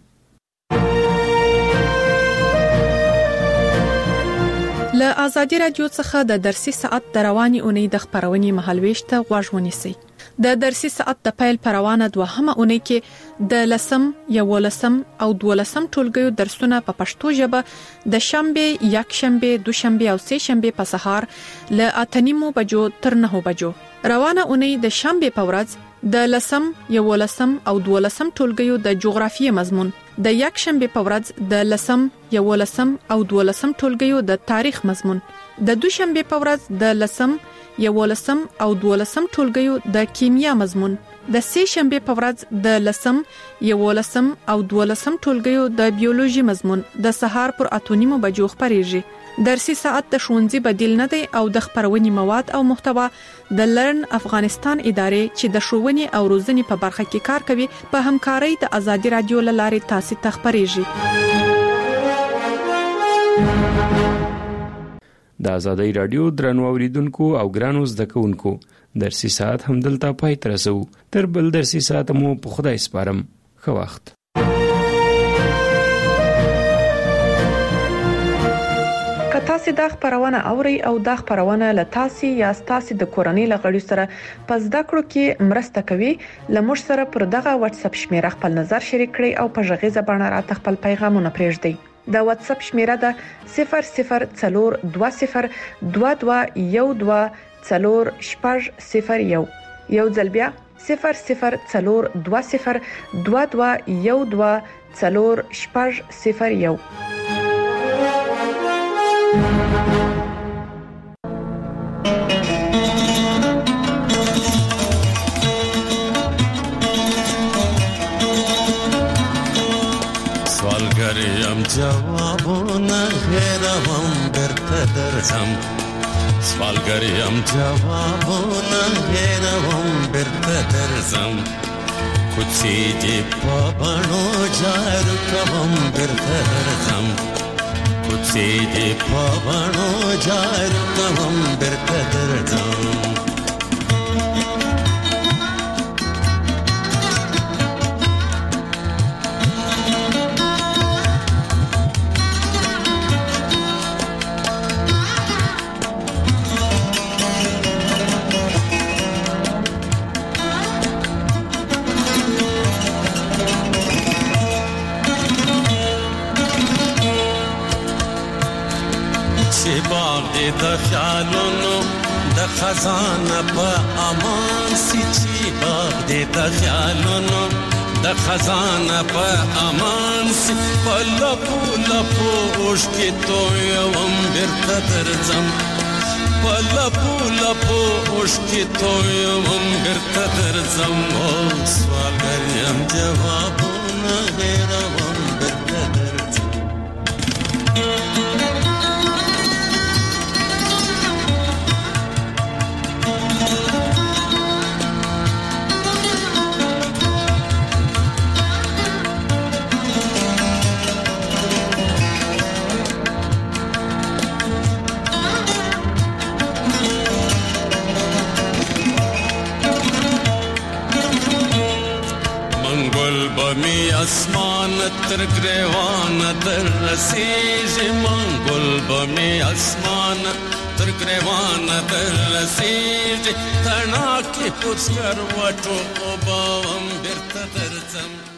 له آزادي رادیو څخه د درسي ساعت د رواني اونۍ د خبرونې مهالويش ته غوږ ونیسئ. د درسي ساعت د پیل پروانه دوهمه اونۍ کې د لسم، یولسم او دولسم ټولګیو درسونه په پښتو ژبه د شنبه، یکشنبه، دوشنبه او سه شنبه په سهار له اته نیمو بجو تر نهو بجو. روانه اونۍ د شنبه په ورځ د لسم، یولسم او دولسم ټولګیو د جغرافیې مضمون، د یکشنبه په ورځ د لسم، یولسم او دولسم ټولګیو د تاریخ مضمون، د دوشنبه په ورځ د لسم، یولسم او دولسم ټولګیو د کیمیا مضمون، د سه شنبه په ورځ د لسم، یولسم او دولسم ټولګیو د بیولوژي مضمون د سهار پر اته نیمو بجو خبرېږي. درسي ساعت د ښوونځي بدیل نه دی او د خبرونې مواد او محتوا د لرن افغانستان ادارې چې د ښوونې او روزنې په برخه کې کار کوي په همکارۍ د آزادي رادیو له لارې تاسو ته خبرېږي. د آزادۍ رادیو درنو اوریدونکو او ګرانو زده کوونکو، درسي ساعت هم دلته پای ته رسو. تر بل درسي ساعت مو په خدای سپارم. ښه وخت. که تاسو دا خبرونه اورئ او دا خبرونه له تاسو یا تاسو د کورنۍ لغړي سره په زده کړو کې مرسته کوي، لمر سره پر دغه واتس اپ شمیره خپل نظر شریک کړئ او په ژغې زبانه راته خپل پیغامونه پرېږدئ. د واتس اپ شمیره ده صفر صفر څلور دوه صفر دوه دوه یو دوه څلور شپږ صفر یو. یو ځل بیا صفر صفر څلور دوه صفر دوه دوه یو دوه څلور شپږ صفر یو. سوالگریم جوابونه هیروم برته درځم، سوالگریم جوابونه هیروم برته درځم، کوڅې دې په بڼو جارو کوم برته درځم، کوڅې دې په بڼو جارو کوم برته درځم. دې د خیالونو د خزانه په امان سي چې باغ دې د خیالونو د خزانه په امان سي په لپو لپو اوښکې تویوم بیرته درځم په لپو لپو اوښکې تویوم بیرته درځم او سوالګر یم جوابونه هېروم بیرته درځم بمی اسمان تر گریوان در رسیږي منګل بمی اسمان تر گریوان در رسیږي تڼاکې پوڅ کر وټو او بام بیرته درځم